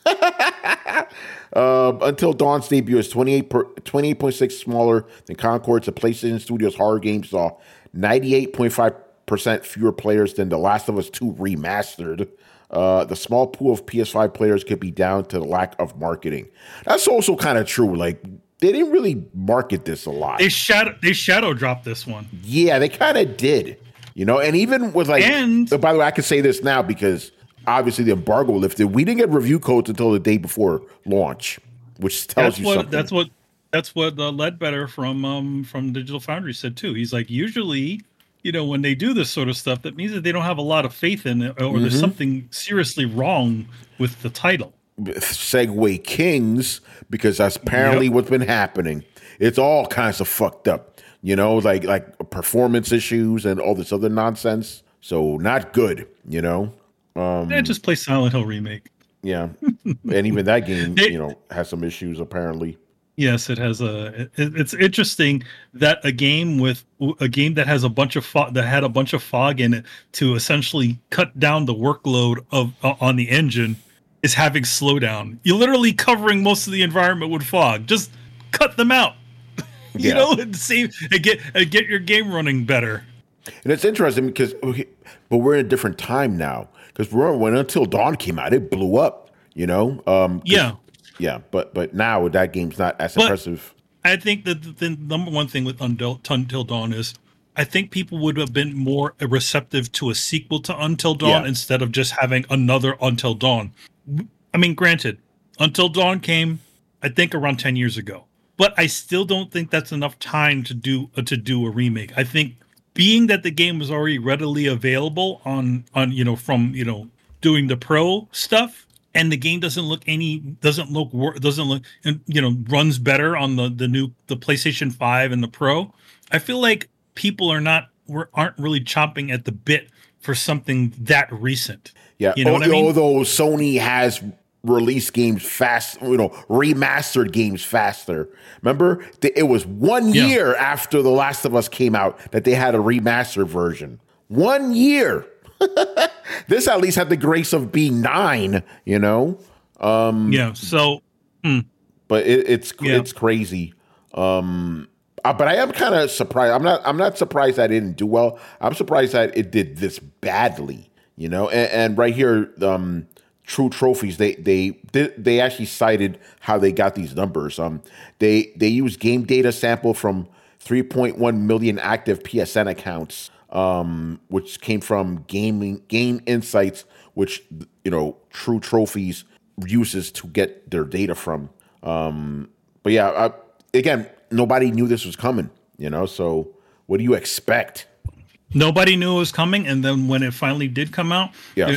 Until Dawn's debut is 28.6 smaller than Concord's. The PlayStation Studios horror game saw 98.5% fewer players than The Last of Us 2 Remastered. The small pool of PS5 players could be down to the lack of marketing. That's also kind of true. They didn't really market this a lot. They shadow dropped this one. Yeah, they kind of did. And even with by the way, I can say this now because obviously the embargo lifted. We didn't get review codes until the day before launch, which tells you something. That's what Ledbetter from Digital Foundry said too. He's like, usually, when they do this sort of stuff, that means that they don't have a lot of faith in it, or there's something seriously wrong with the title. Segway Kings, because that's apparently what's been happening. It's all kinds of fucked up, like performance issues and all this other nonsense. So not good, Just play Silent Hill Remake. Yeah, and even that game, has some issues apparently. Yes, it has it's interesting that a game that has a bunch of fog in it to essentially cut down the workload on the engine is having slowdown. You're literally covering most of the environment with fog. Just cut them out. And get your game running better. And it's interesting because, but we're in a different time now. Because when Until Dawn came out, it blew up. Yeah, but now that game's not as impressive. I think that the number one thing with Until Dawn is, I think people would have been more receptive to a sequel to Until Dawn instead of just having another Until Dawn. I mean, granted, Until Dawn came, I think, around 10 years ago, but I still don't think that's enough time to do a remake. I think being that the game was already readily available on from doing the pro stuff, and the game doesn't look runs better on the PlayStation 5 and the Pro. I feel like people aren't really chomping at the bit for something that recent. Yeah, you know what I mean? Although Sony has release games fast, remastered games faster. Remember, it was 1 year after The Last of Us came out that they had a remastered version. 1 year. This at least had the grace of being 9, So, but it's crazy. But I am kind of surprised. I'm not surprised that it didn't do well. I'm surprised that it did this badly. And right here, True Trophies, they actually cited how they got these numbers. They used game data sample from 3.1 million active PSN accounts, which came from Game Insights, which True Trophies uses to get their data from. But yeah, again, nobody knew this was coming. So what do you expect? Nobody knew it was coming, and then when it finally did come out,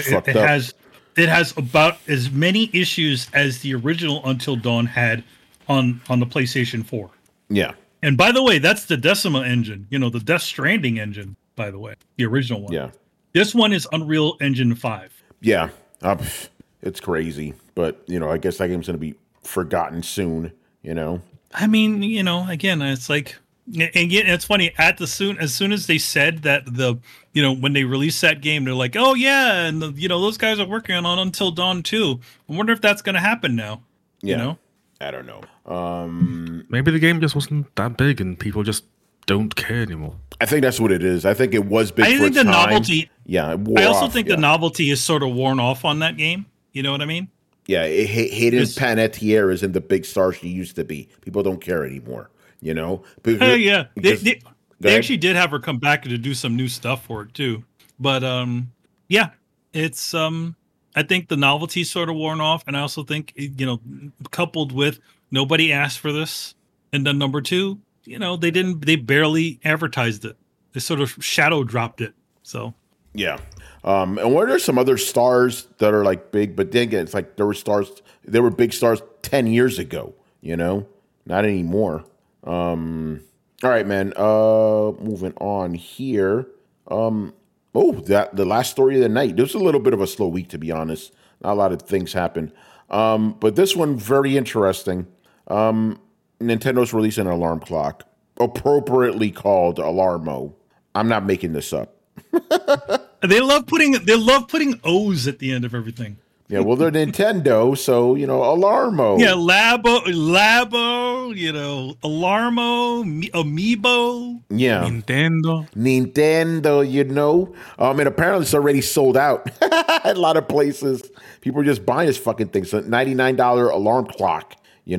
it has about as many issues as the original Until Dawn had on the PlayStation 4. Yeah. And by the way, that's the Decima engine, the Death Stranding engine, by the way, the original one. Yeah. This one is Unreal Engine 5. Yeah. It's crazy, but I guess that game's going to be forgotten soon, I mean, again, it's like, and yet it's funny as soon as they said that when they released that game, they're like, oh yeah, and those guys are working on Until Dawn 2. I wonder if that's going to happen now. Yeah. I don't know. Maybe the game just wasn't that big and people just don't care anymore. I think that's what it is. I think it was big. I think the novelty. Yeah. I also think the novelty is sort of worn off on that game. You know what I mean? Yeah. Hayden Panettiere isn't the big star she used to be. People don't care anymore. Yeah. They actually did have her come back to do some new stuff for it too. But yeah, it's I think the novelty's sort of worn off, and I also think coupled with nobody asked for this, and then number two, they barely advertised it. They sort of shadow dropped it. So yeah. And what are some other stars that are like big? But then again, it's like there were big stars 10 years ago. Not anymore. All right, man. Moving on here. The last story of the night. This was a little bit of a slow week, to be honest. Not a lot of things happened. But this one, very interesting. Nintendo's releasing an alarm clock, appropriately called Alarmo. I'm not making this up. They love putting O's at the end of everything. Yeah, well, they're Nintendo, so, Alarmo. Yeah, Labo, Alarmo, Amiibo. Yeah. Nintendo, And apparently it's already sold out at a lot of places. People are just buying this fucking thing. So $99 alarm clock,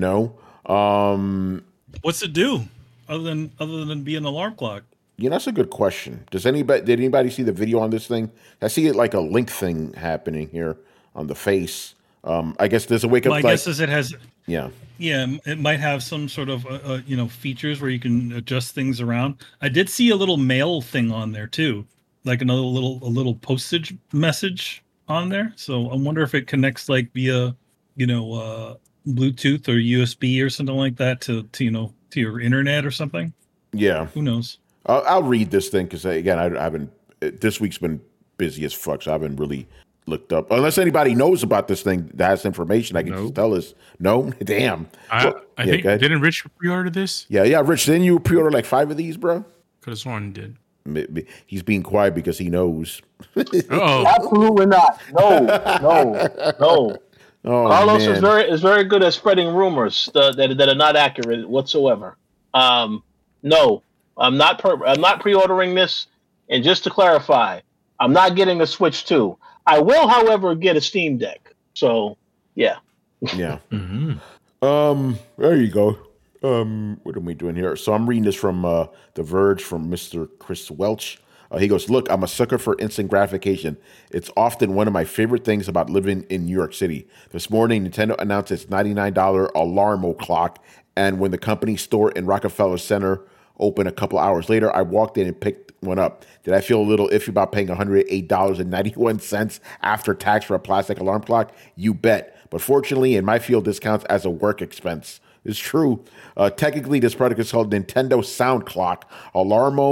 What's it do other than be an alarm clock? That's a good question. Did anybody see the video on this thing? I see it like a link thing happening here on the face. I guess there's a wake up. My guess is it has. Yeah. Yeah, it might have some sort of features where you can adjust things around. I did see a little mail thing on there too, like another little postage message on there. So I wonder if it connects like via Bluetooth or USB or something like that to your internet or something. Yeah. Who knows? I'll read this thing because again, I haven't. This week's been busy as fuck, so I haven't really looked up. Unless anybody knows about this thing that has information, I can just tell us. No, damn. I think didn't Rich pre-order this? Yeah, Rich. Didn't you pre-order like 5 of these, bro? Could have sworn he did. He's being quiet because he knows. Oh, absolutely not. No. Oh, Carlos man. is very good at spreading rumors that are not accurate whatsoever. No, I'm not pre-ordering this. And just to clarify, I'm not getting a Switch 2. I will, however, get a Steam Deck. So, yeah. Yeah. mm-hmm. There you go. What are we doing here? So I'm reading this from The Verge from Mr. Chris Welch. He goes, look, I'm a sucker for instant gratification. It's often one of my favorite things about living in New York City. This morning, Nintendo announced its $99 Alarmo clock, and when the company store in Rockefeller Center opened a couple hours later, I walked in and picked one up. Did I feel a little iffy about paying $108.91 after tax for a plastic alarm clock? You bet. But fortunately, in my field, this counts as a work expense. It's true. Technically, this product is called Nintendo Sound Clock. Alarmo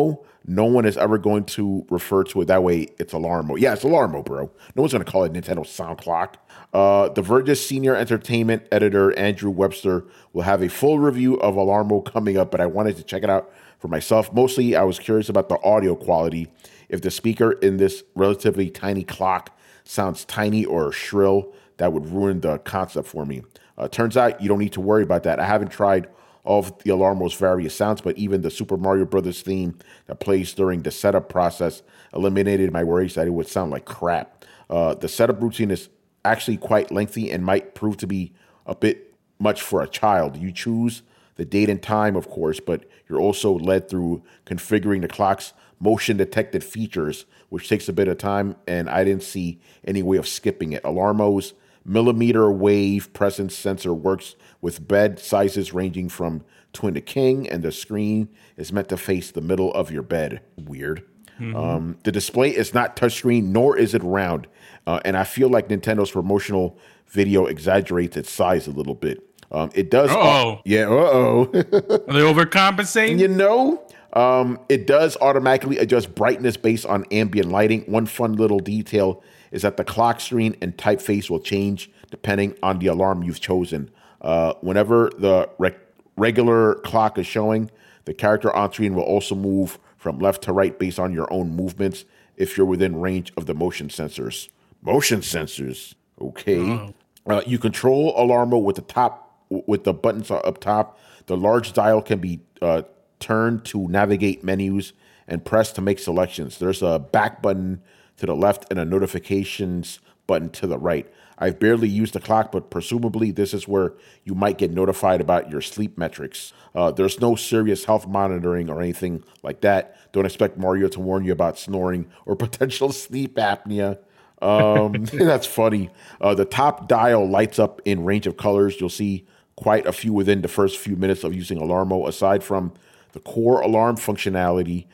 no one is ever going to refer to it that way. It's Alarmo. Yeah, it's Alarmo, bro. No one's going to call it Nintendo Sound Clock. The Verge's senior entertainment editor, Andrew Webster, will have a full review of Alarmo coming up, but I wanted to check it out for myself. Mostly, I was curious about the audio quality. If the speaker in this relatively tiny clock sounds tiny or shrill, that would ruin the concept for me. Turns out you don't need to worry about that. I haven't tried all of the Alarmo's various sounds, but even the Super Mario Brothers theme that plays during the setup process eliminated my worries that it would sound like crap. The setup routine is actually quite lengthy and might prove to be a bit much for a child. You choose the date and time, of course, but you're also led through configuring the clock's motion detected features, which takes a bit of time, and I didn't see any way of skipping it. Alarmo's millimeter wave presence sensor works with bed sizes ranging from twin to king, and the screen is meant to face the middle of your bed. Weird. The display is not touchscreen, nor is it round, and I feel like Nintendo's promotional video exaggerates its size a little bit. It does. Uh-oh. Yeah. Are they overcompensating? You know, it does automatically adjust brightness based on ambient lighting. One fun little detail is that the clock screen and typeface will change depending on the alarm you've chosen. Whenever the regular clock is showing, the character on screen will also move from left to right based on your own movements if you're within range of the motion sensors. Motion sensors. Okay. You control Alarmo with the buttons up top. The large dial can be turned to navigate menus and press to make selections. There's a back button to the left and a notifications button to the right. I've barely used the clock, but presumably this is where you might get notified about your sleep metrics. There's no serious health monitoring or anything like that. Don't expect Mario to warn you about snoring or potential sleep apnea. That's funny. The top dial lights up in range of colors. You'll see quite a few within the first few minutes of using Alarmo. Aside from the core alarm functionality,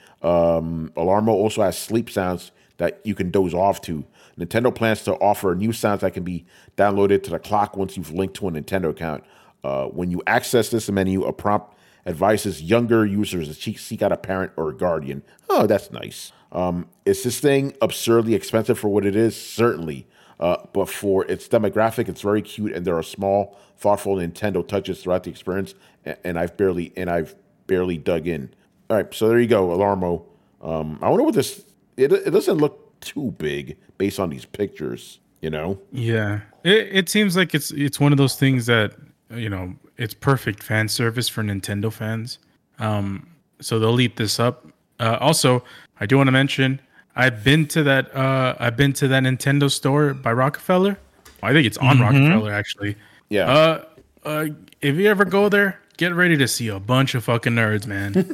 Alarmo also has sleep sounds that you can doze off to. Nintendo plans to offer new sounds that can be downloaded to the clock once you've linked to a Nintendo account. When you access this menu, a prompt advises younger users to seek out a parent or a guardian. Oh, that's nice. Is this thing absurdly expensive for what it is? Certainly. But for its demographic, it's very cute, and there are small, thoughtful Nintendo touches throughout the experience. And I've barely barely dug in. All right, so there you go, Alarmo. I wonder what this. It doesn't look too big based on these pictures, you know. Yeah, it seems like it's one of those things that, you know, it's perfect fan service for Nintendo fans. So they'll eat this up. Also, I do want to mention I've been to that Nintendo store by Rockefeller. I think it's on Rockefeller actually. Yeah. If you ever go there, get ready to see a bunch of fucking nerds, man.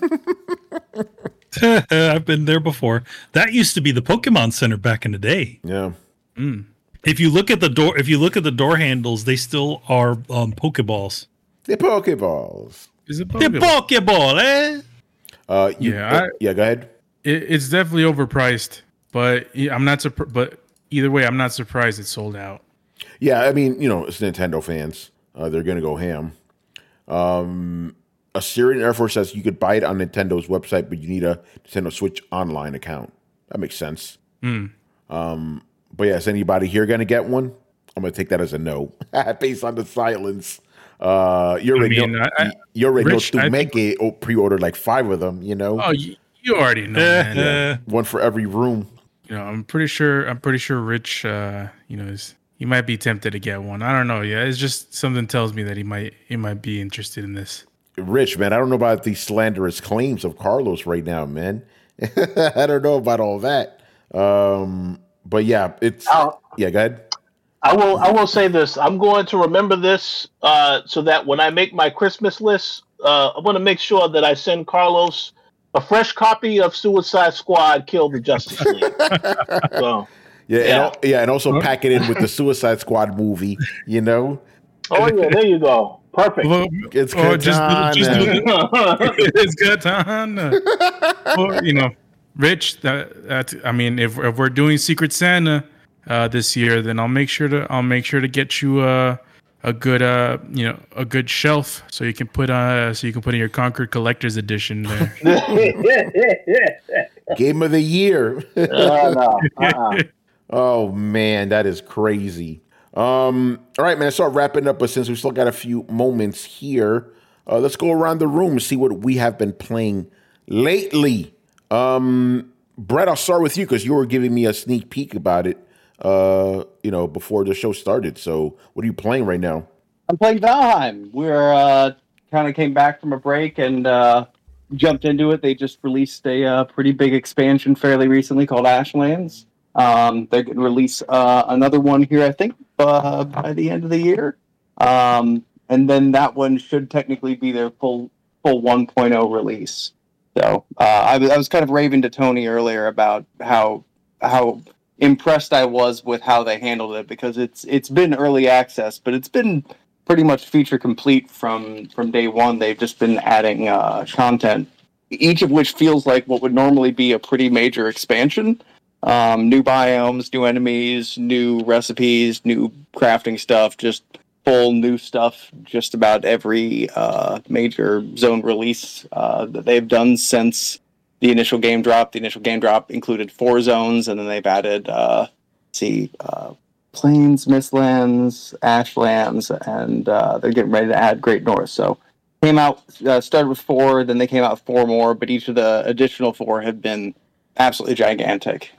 I've been there before. That used to be the Pokemon Center back in the day. Yeah. If you look at the door handles, they still are Pokeballs. The Pokeballs. Is it The Pokeball? Pokeball, eh? Yeah, go ahead. It's definitely overpriced, but I'm not surprised. But either way, I'm not surprised it's sold out. Yeah, I mean, you know, it's Nintendo fans. They're going to go ham. A Syrian Air Force says you could buy it on Nintendo's website, but you need a Nintendo Switch Online account. That makes sense. But yeah, is anybody here going to get one? I'm going to take that as a no, based on the silence. You already know to make it. Pre-ordered like 5 of them. You know. Oh, you already know, man. Yeah. One for every room. You know, I'm pretty sure Rich, you know, he might be tempted to get one. I don't know. Yeah, it's just something tells me that he might be interested in this. Rich, man, I don't know about these slanderous claims of Carlos right now, man. I don't know about all that. But yeah, yeah, go ahead. I will say this. I'm going to remember this so that when I make my Christmas list, I'm going to make sure that I send Carlos a fresh copy of Suicide Squad: Kill the Justice League. So, and also pack it in with the Suicide Squad movie, you know? Oh, yeah, there you go. Perfect. It's good time. It's good time. Well, you know, Rich, I mean, if we're doing Secret Santa this year, then I'll make sure to get you a good a good shelf so you can put in your Conquered Collector's Edition there. Game of the year. No. Oh man, that is crazy. All right, man. Start wrapping up, but since we still got a few moments here, let's go around the room and see what we have been playing lately. Brett, I'll start with you because you were giving me a sneak peek about it, before the show started. So, what are you playing right now? I'm playing Valheim. We're kind of came back from a break and jumped into it. They just released a pretty big expansion fairly recently called Ashlands. They're going to release another one here, I think, by the end of the year. And then that one should technically be their full 1.0 release. So I was kind of raving to Tony earlier about how impressed I was with how they handled it, because it's been early access, but it's been pretty much feature complete from day one. They've just been adding content, each of which feels like what would normally be a pretty major expansion. New biomes, new enemies, new recipes, new crafting stuff, just full new stuff. Just about every major zone release that they've done since the initial game drop. The initial game drop included 4 zones, and then they've added Plains, Mistlands, Ashlands, and they're getting ready to add Great North. So came out, started with 4, then they came out with 4 more, but each of the additional 4 have been absolutely gigantic.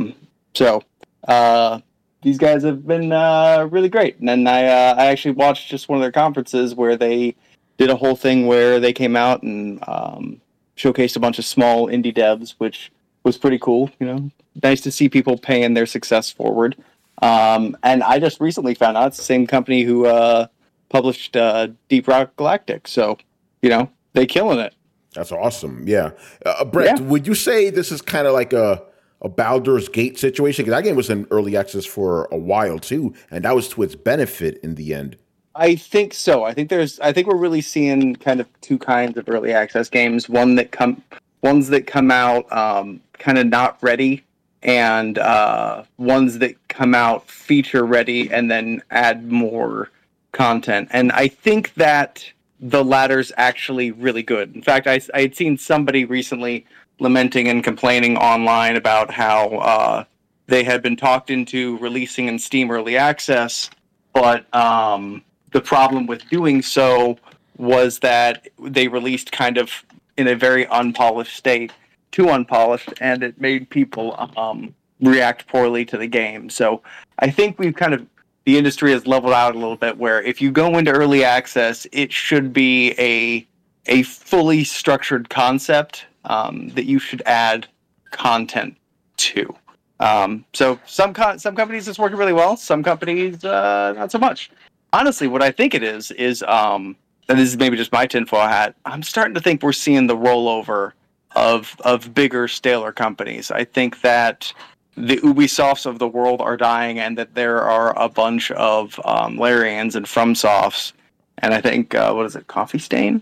These guys have been really great. And then I actually watched just one of their conferences where they did a whole thing where they came out and showcased a bunch of small indie devs, which was pretty cool. Nice to see people paying their success forward. And I just recently found out it's the same company who published Deep Rock Galactic. So, they killing it. That's awesome. Yeah. Brett, would you say this is kind of like a Baldur's Gate situation? Because that game was in early access for a while too, and that was to its benefit in the end. I think so. I think we're really seeing kind of 2 kinds of early access games. Ones that come out kind of not ready, and ones that come out feature ready and then add more content. And I think that the latter's actually really good. In fact, I had seen somebody recently lamenting and complaining online about how they had been talked into releasing in Steam Early Access, but the problem with doing so was that they released kind of in a very unpolished state, too unpolished, and it made people react poorly to the game. So I think the industry has leveled out a little bit, where if you go into early access, it should be a fully structured concept that you should add content to. So some companies it's working really well, some companies not so much. Honestly, what I think it is, and this is maybe just my tinfoil hat, I'm starting to think we're seeing the rollover of bigger, staler companies. I think that the Ubisofts of the world are dying, and that there are a bunch of Larians and FromSofts, and I think Coffee Stain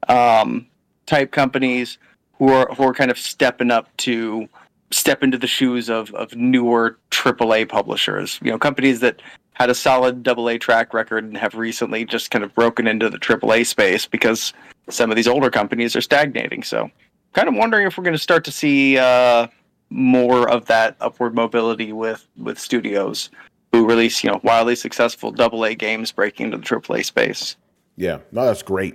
type companies who are kind of stepping up to step into the shoes of newer AAA publishers. Companies that had a solid AA track record and have recently just kind of broken into the AAA space because some of these older companies are stagnating. So, kind of wondering if we're going to start to see more of that upward mobility with studios who release wildly successful AA games breaking into the AAA space. Yeah, no, that's great.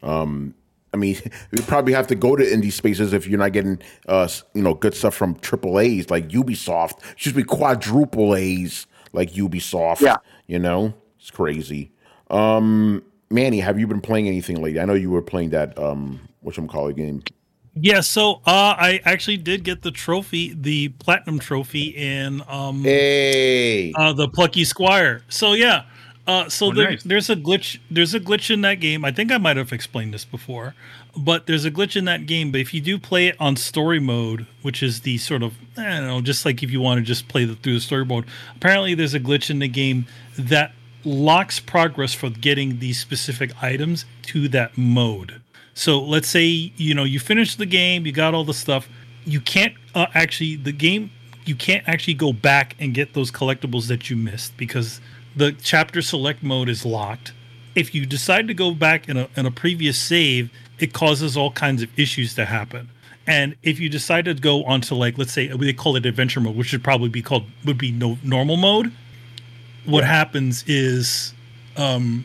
You probably have to go to indie spaces if you're not getting good stuff from AAAs like Ubisoft. It should be quadruple A's like Ubisoft. Yeah, it's crazy. Manny, have you been playing anything lately? I know you were playing that whatchamacallit game. Yeah, so I actually did get the trophy, the platinum trophy in the Plucky Squire. So yeah, nice. There's a glitch. There's a glitch in that game. I think I might have explained this before, but there's a glitch in that game. But if you do play it on story mode, which is the sort of just like if you want to just play through the story mode, apparently there's a glitch in the game that locks progress for getting these specific items to that mode. So let's say you finish the game, you got all the stuff. You can't you can't actually go back and get those collectibles that you missed because the chapter select mode is locked. If you decide to go back in a previous save, it causes all kinds of issues to happen. And if you decide to go onto, like, let's say they call it adventure mode, which should probably be normal mode. What happens is, what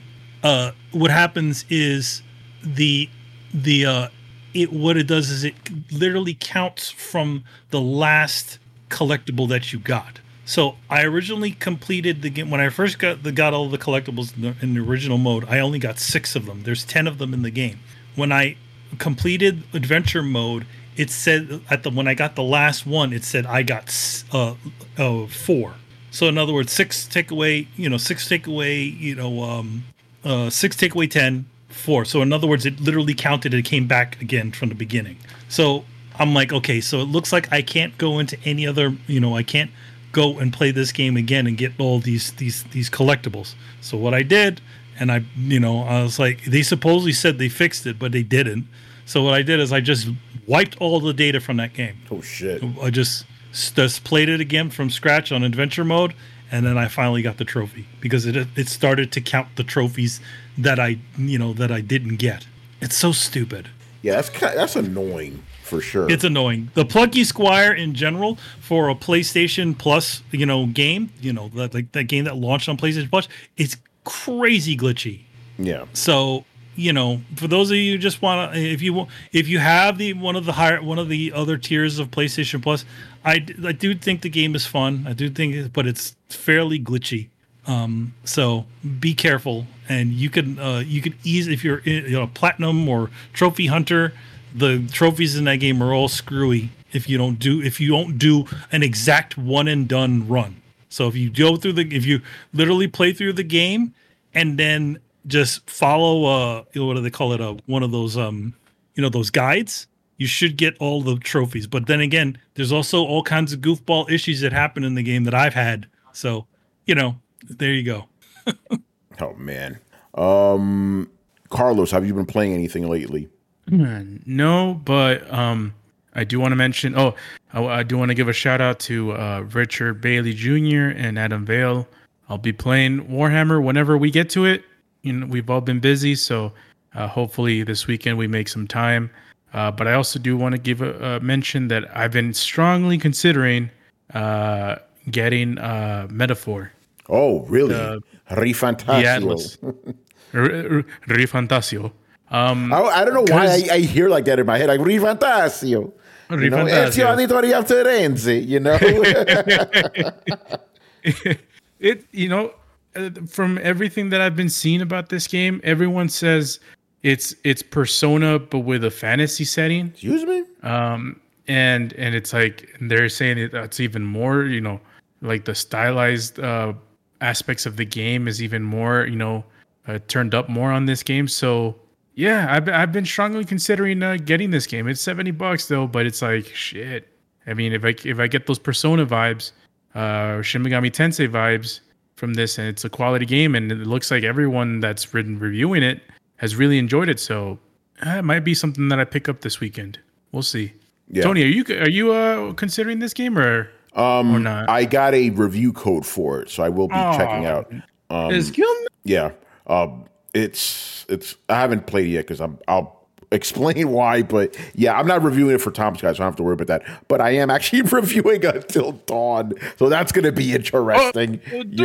it does is it literally counts from the last collectible that you got. So I originally completed the game when I first got all the collectibles in the original mode. I only got 6 of them. There's 10 of them in the game. When I completed adventure mode, it said when I got the last one, it said I got 4. So in other words, 6 take away 10, 4. So in other words, it literally counted. It came back again from the beginning. So I'm like, okay, so it looks like I can't go into any other, I can't go and play this game again and get all these collectibles. So what I did, and I was like, they supposedly said they fixed it, but they didn't. So what I did is I just wiped all the data from that game. Oh shit! I just played it again from scratch on adventure mode, and then I finally got the trophy because it started to count the trophies that I didn't get. It's so stupid. Yeah, that's annoying for sure. It's annoying. The Plucky Squire in general for a PlayStation Plus, game, that game that launched on PlayStation Plus, it's crazy glitchy. Yeah. So, for those of you who just want to, if you have one of the other tiers of PlayStation Plus, I do think the game is fun. I do think, but it's fairly glitchy. So be careful, and you can easily, if you're a platinum or trophy hunter, the trophies in that game are all screwy if you don't do an exact one and done run. So if you literally play through the game and then just follow what do they call it, one of those those guides, you should get all the trophies. But then again, there's also all kinds of goofball issues that happen in the game that I've had. So there you go. Oh man. Carlos, have you been playing anything lately? No, but I do want to mention. I do want to give a shout out to Richard Bailey Jr. and Adam Vale. I'll be playing Warhammer whenever we get to it. We've all been busy, so hopefully this weekend we make some time. But I also do want to give a mention that I've been strongly considering getting Metaphor. Oh, really? Refantasio. Refantasio. I don't know why I hear like that in my head, like Rifantasio. Ezio Auditorio Firenze, from everything that I've been seeing about this game, everyone says it's Persona but with a fantasy setting. Excuse me? And it's like they're saying it's even more, like the stylized aspects of the game is even more, turned up more on this game. So yeah, I've been strongly considering getting this game. It's $70 though, but it's like shit. I mean, if I get those Persona vibes, Shin Megami Tensei vibes from this, and it's a quality game, and it looks like everyone that's been reviewing it has really enjoyed it. So it might be something that I pick up this weekend. We'll see. Yeah. Tony, are you considering this game or not? I got a review code for it, so I will be checking out. Yeah. It's I haven't played it yet because I'll explain why, but yeah, I'm not reviewing it for Tom's guys, so I don't have to worry about that. But I am actually reviewing Until Dawn, so that's going to be interesting,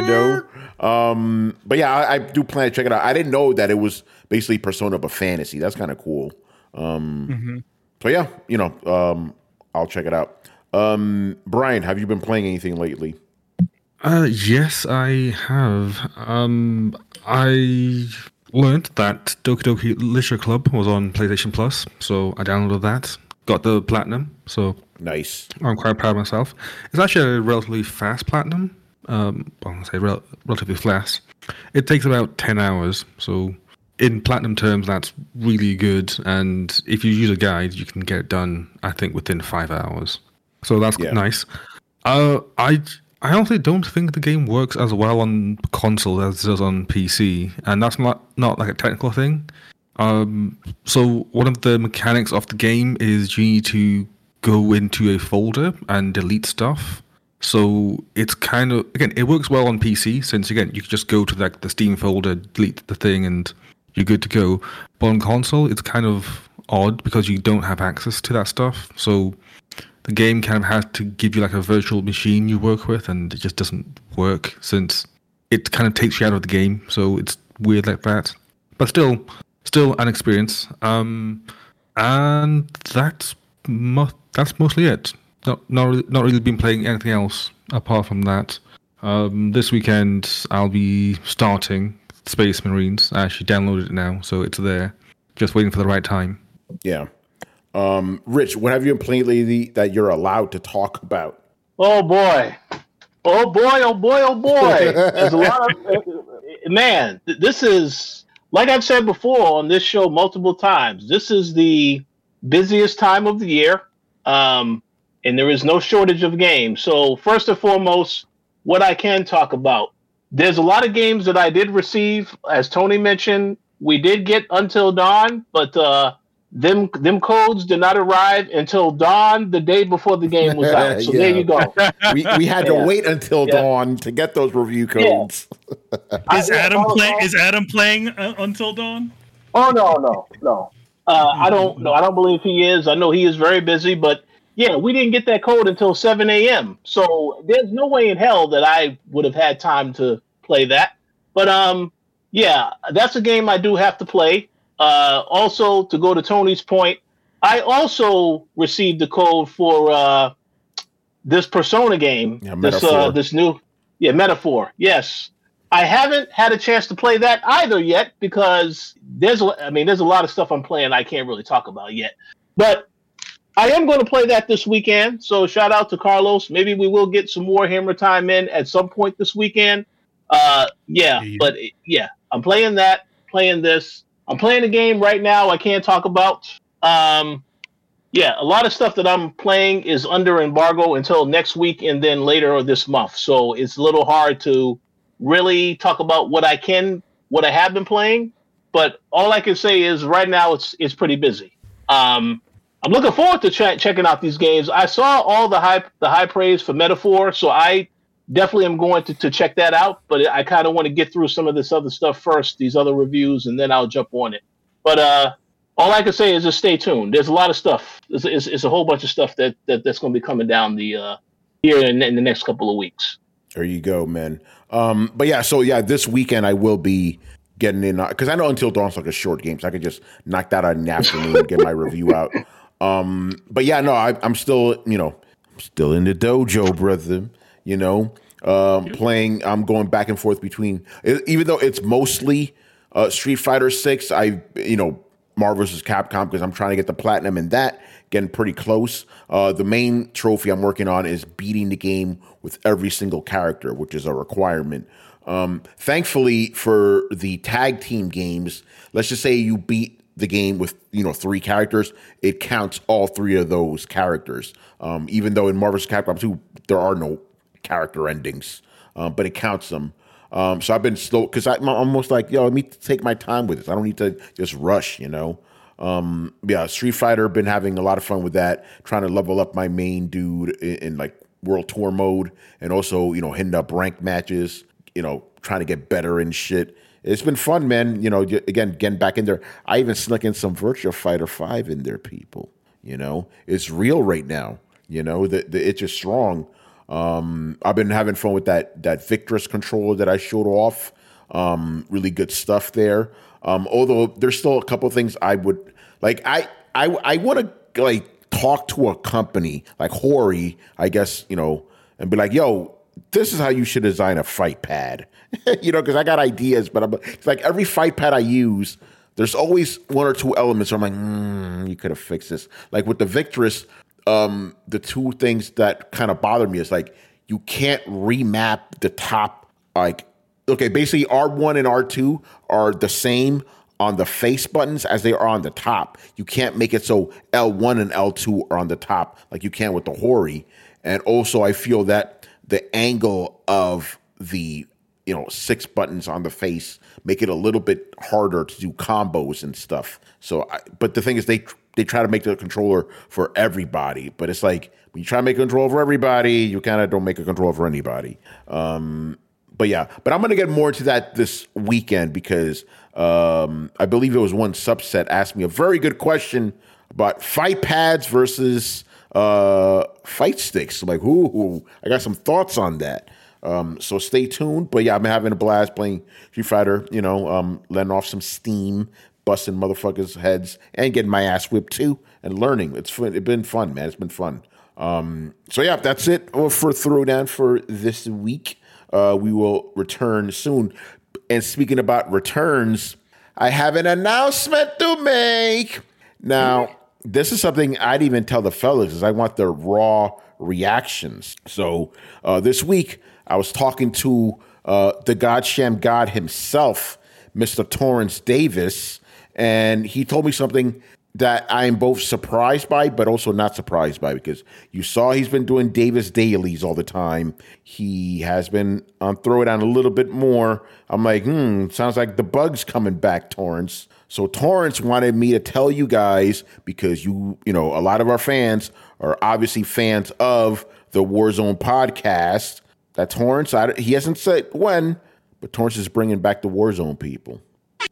But yeah, I do plan to check it out. I didn't know that it was basically Persona but fantasy. That's kind of cool. So yeah, I'll check it out. Brian, have you been playing anything lately? Yes, I have. I learned that Doki Doki Literature Club was on PlayStation Plus, so I downloaded that. Got the platinum, so nice. I'm quite proud of myself. It's actually a relatively fast platinum. Relatively fast. It takes about 10 hours, so in platinum terms, that's really good. And if you use a guide, you can get it done, I think, within 5 hours. So that's nice. I honestly don't think the game works as well on console as it does on PC, and that's not like a technical thing. So one of the mechanics of the game is you need to go into a folder and delete stuff. So it's kind of, again, it works well on PC since, again, you can just go to the Steam folder, delete the thing, and you're good to go. But on console, it's kind of odd because you don't have access to that stuff. So the game kind of has to give you like a virtual machine you work with, and it just doesn't work since it kind of takes you out of the game. So it's weird like that. But still an experience. And that's mostly it. Not really been playing anything else apart from that. This weekend I'll be starting Space Marines. I actually downloaded it now, so it's there. Just waiting for the right time. Yeah. Rich, what have you been playing lately that you're allowed to talk about? Oh boy. There's a lot of man. This is, like I've said before on this show multiple times, this is the busiest time of the year. And there is no shortage of games. So first and foremost, what I can talk about, there's a lot of games that I did receive. As Tony mentioned, we did get Until Dawn, but them codes did not arrive until dawn the day before the game was out. So there you go. We had to wait until dawn to get those review codes. Is Adam playing Until Dawn? Oh no. I don't know. I don't believe he is. I know he is very busy, but yeah, we didn't get that code until 7 a.m. So there's no way in hell that I would have had time to play that. But yeah, that's a game I do have to play. Also, to go to Tony's point, I also received the code for this Persona game. Yeah, Metaphor. Metaphor. Yes. I haven't had a chance to play that either yet because there's a lot of stuff I'm playing I can't really talk about yet. But I am going to play that this weekend. So shout out to Carlos. Maybe we will get some more Hammer Time in at some point this weekend. But yeah, I'm playing that, playing this. I'm playing a game right now I can't talk about. Yeah, a lot of stuff that I'm playing is under embargo until next week and then later this month. So it's a little hard to really talk about what I have been playing. But all I can say is right now it's pretty busy. I'm looking forward to checking out these games. I saw all the high praise for Metaphor, so I definitely am going to check that out. But I kind of want to get through some of this other stuff first, these other reviews, and then I'll jump on it. But all I can say is just stay tuned. There's a lot of stuff. It's a whole bunch of stuff that's going to be coming down the here in the next couple of weeks. There you go, man. But yeah, this weekend I will be getting in because I know Until Dawn's like a short game, so I could just knock that out in the afternoon and get my review out. But yeah, no, I'm still, still in the dojo, brother. Playing. I'm going back and forth between, even though it's mostly Street Fighter 6. Marvel vs. Capcom because I'm trying to get the platinum in that, getting pretty close. The main trophy I'm working on is beating the game with every single character, which is a requirement. Thankfully for the tag team games, let's just say you beat the game with 3 characters, it counts all 3 of those characters. Even though in Marvel vs. Capcom 2 there are no character endings, but it counts them. So I've been slow because I'm almost like, let me take my time with this. I don't need to just rush, Street Fighter, been having a lot of fun with that, trying to level up my main dude in like World Tour mode, and also, hitting up ranked matches, trying to get better and shit. It's been fun, man. Again, getting back in there. I even snuck in some Virtua Fighter 5 in there, people. It's real right now. The itch is strong. I've been having fun with that Victress controller that I showed off. Really good stuff there. Although there's still a couple of things I would like. I want to like talk to a company like Hori, I guess, and be like, yo, this is how you should design a fight pad. Because I got ideas, but it's like every fight pad I use, there's always 1 or 2 elements where I'm like, you could have fixed this. Like with the Victress, the 2 things that kind of bother me is like you can't remap the top. Like, okay, basically R1 and R2 are the same on the face buttons as they are on the top. You can't make it so L1 and L2 are on the top like you can with the Hori. And also I feel that the angle of the 6 buttons on the face make it a little bit harder to do combos and stuff. So, but the thing is, they they try to make the controller for everybody, but it's like when you try to make a controller for everybody, you kind of don't make a controller for anybody. But yeah, but I'm going to get more into that this weekend because I believe it was one subset asked me a very good question about fight pads versus fight sticks. Like, ooh, I got some thoughts on that. So stay tuned. But yeah, I've been having a blast playing Street Fighter, letting off some steam, busting motherfuckers' heads, and getting my ass whipped too, and learning. It's been fun, man. It's been fun. So yeah, that's it for Throwdown for this week. We will return soon. And speaking about returns, I have an announcement to make. Now, this is something I'd even tell the fellas because I want their raw reactions. So this week, I was talking to the Godsham God himself, Mr. Torrance Davis, and he told me something that I am both surprised by, but also not surprised by, because you saw he's been doing Davis dailies all the time. He has been on Throw It Down a little bit more. I'm like, sounds like the bug's coming back, Torrance. So Torrance wanted me to tell you guys, because you know, a lot of our fans are obviously fans of the Warzone podcast, that Torrance, he hasn't said when, but Torrance is bringing back the Warzone people.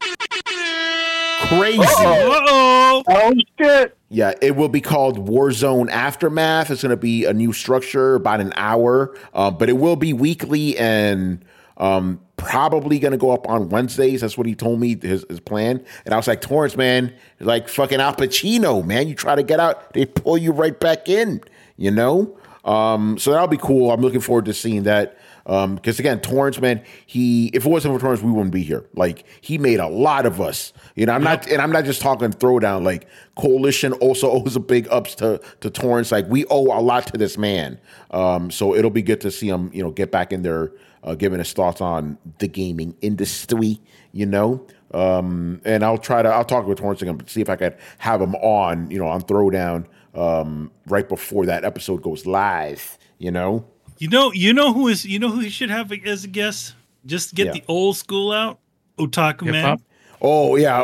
Crazy. Uh-oh. Oh shit! Yeah, it will be called Warzone Aftermath. It's going to be a new structure, about an hour, but it will be weekly and probably going to go up on Wednesdays. That's what he told me, his plan. And I was like, Torrance, man, like fucking Al Pacino, man. You try to get out, they pull you right back in, you know? So that'll be cool. I'm looking forward to seeing that. Because again, Torrance, man, if it wasn't for Torrance, we wouldn't be here. Like, he made a lot of us. You know, I'm not just talking Throwdown. Like, Coalition also owes a big ups to Torrance. Like, we owe a lot to this man. So it'll be good to see him, get back in there, giving his thoughts on the gaming industry. And I'll talk with Torrance again, see if I could have him on, on Throwdown, right before that episode goes live. You know who he should have as a guest? Just get the old school out. Otaku Man. Oh yeah.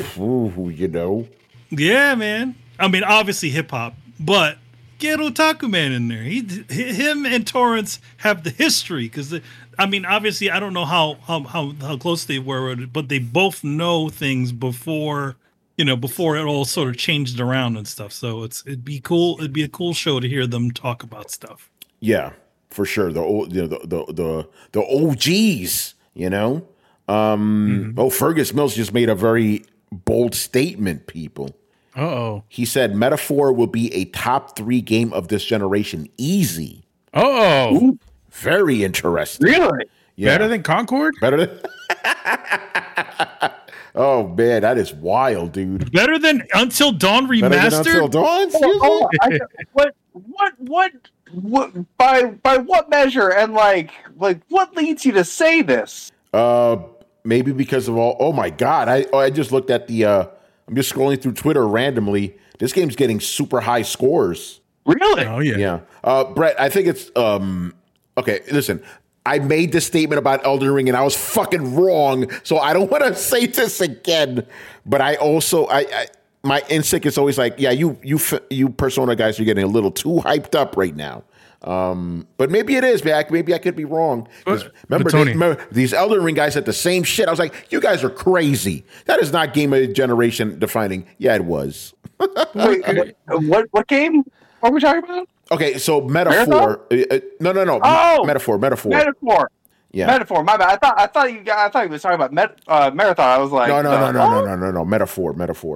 Yeah, man. I mean, obviously hip hop, but get Otaku Man in there. Him and Torrance have the history because obviously I don't know how close they were, but they both know things before it all sort of changed around and stuff. So it'd be cool. It'd be a cool show to hear them talk about stuff. Yeah. For sure, the OGs, Fergus Mills just made a very bold statement, people. Uh-oh. He said Metaphor will be a top 3 game of this generation. Easy. Uh-oh. Ooh, very interesting. Really? Yeah. Better than Concord? Better than... Oh, man, that is wild, dude. Better than Until Dawn Remastered? Better than Until Dawn? What by what measure, and like what leads you to say this? Maybe because of oh my god, I just looked at the I'm just scrolling through Twitter randomly. This game's getting super high scores. Really? Oh yeah. Brett, I think it's okay, listen. I made this statement about Elden Ring and I was fucking wrong, so I don't want to say this again. But I also my instinct is always like, yeah, you Persona guys are getting a little too hyped up right now. But maybe it is, man. Maybe I could be wrong. Remember, these Elden Ring guys said the same shit. I was like, you guys are crazy. That is not game of generation defining. Yeah, it was. Wait, what game are we talking about? Okay, so Metaphor. No. Oh, Metaphor. Yeah, Metaphor. My bad. I thought you was talking about Marathon. I was like, no. Metaphor.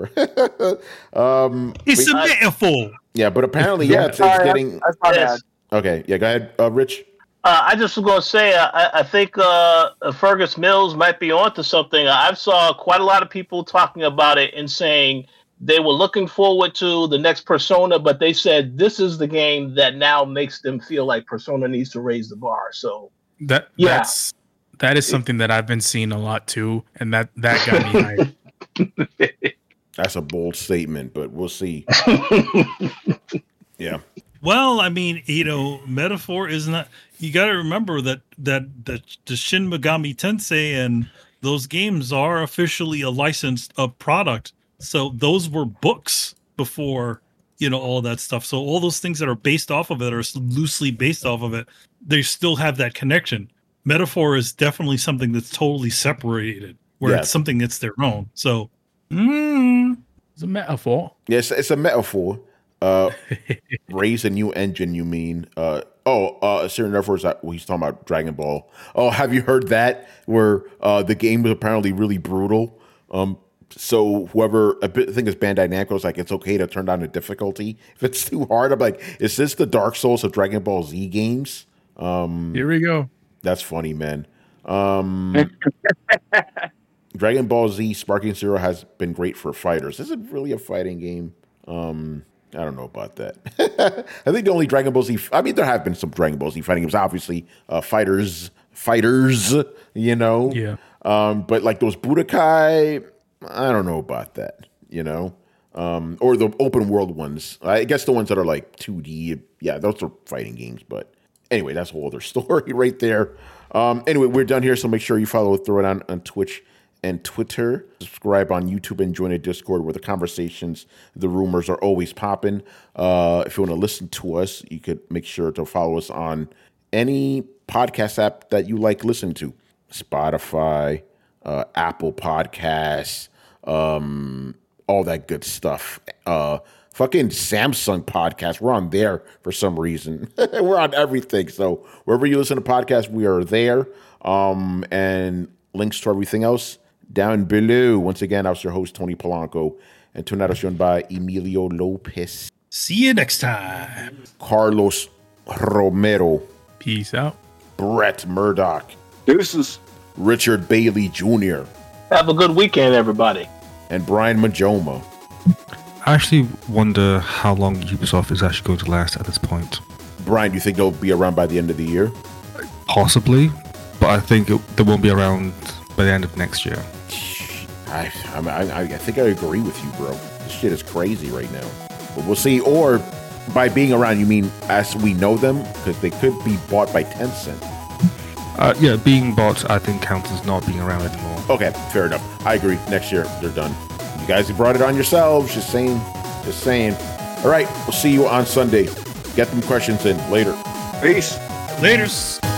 It's a metaphor. Yeah, but apparently, it's getting. That's my bad. Okay, yeah. Go ahead, Rich. I just was going to say, I think Fergus Mills might be onto something. I've saw quite a lot of people talking about it and saying they were looking forward to the next Persona, but they said this is the game that now makes them feel like Persona needs to raise the bar. So that is something that I've been seeing a lot too, and that got me hyped. That's a bold statement, but we'll see. Yeah. Well, I mean, Metaphor is not. You got to remember that the Shin Megami Tensei and those games are officially a licensed product. So those were books before, all that stuff. So all those things that are based off of it or loosely based off of it, they still have that connection. Metaphor is definitely something that's totally separated, where it's something that's their own. So it's a metaphor. Yes, it's a metaphor. Raise a new engine, you mean? Certain metaphors that he's talking about Dragon Ball. Oh, have you heard that? Where the game was apparently really brutal. So whoever, I think it's Bandai Namco, was like, it's okay to turn down the difficulty if it's too hard. I'm like, is this the Dark Souls of Dragon Ball Z games? Here we go. That's funny, man. Dragon Ball Z Sparking Zero has been great for fighters. Is it really a fighting game? I don't know about that. I think the only Dragon Ball Z, I mean, there have been some Dragon Ball Z fighting games, obviously, fighters, Yeah. But like those Budokai, I don't know about that, or the open world ones. I guess the ones that are like 2D, yeah, those are fighting games. But anyway, that's a whole other story right there. Anyway, we're done here, so make sure you follow Throw It on Twitch and Twitter. Subscribe on YouTube and join a Discord where the conversations, the rumors are always popping. If you want to listen to us, you could make sure to follow us on any podcast app that you like listening to. Spotify, Apple Podcasts, all that good stuff. Fucking Samsung Podcast. We're on there for some reason. We're on everything. So wherever you listen to podcasts, we are there. And links to everything else down below. Once again, I was your host, Tony Polanco, and tonight I was joined by Emilio Lopez. See you next time. Carlos Romero. Peace out. Brett Murdoch. Deuces. Richard Bailey Jr. Have a good weekend, everybody. And Brian Majoma. I actually wonder how long Ubisoft is actually going to last at this point. Brian, do you think they'll be around by the end of the year? Possibly, but I think they won't be around by the end of next year. I think I agree with you, bro. This shit is crazy right now. But we'll see. Or by being around, you mean as we know them? Because they could be bought by Tencent. Yeah, being bought, I think, counts as not being around anymore. Okay, fair enough. I agree. Next year, they're done. You guys have brought it on yourselves. Just saying. All right, we'll see you on Sunday. Get them questions in later. Peace. Laters.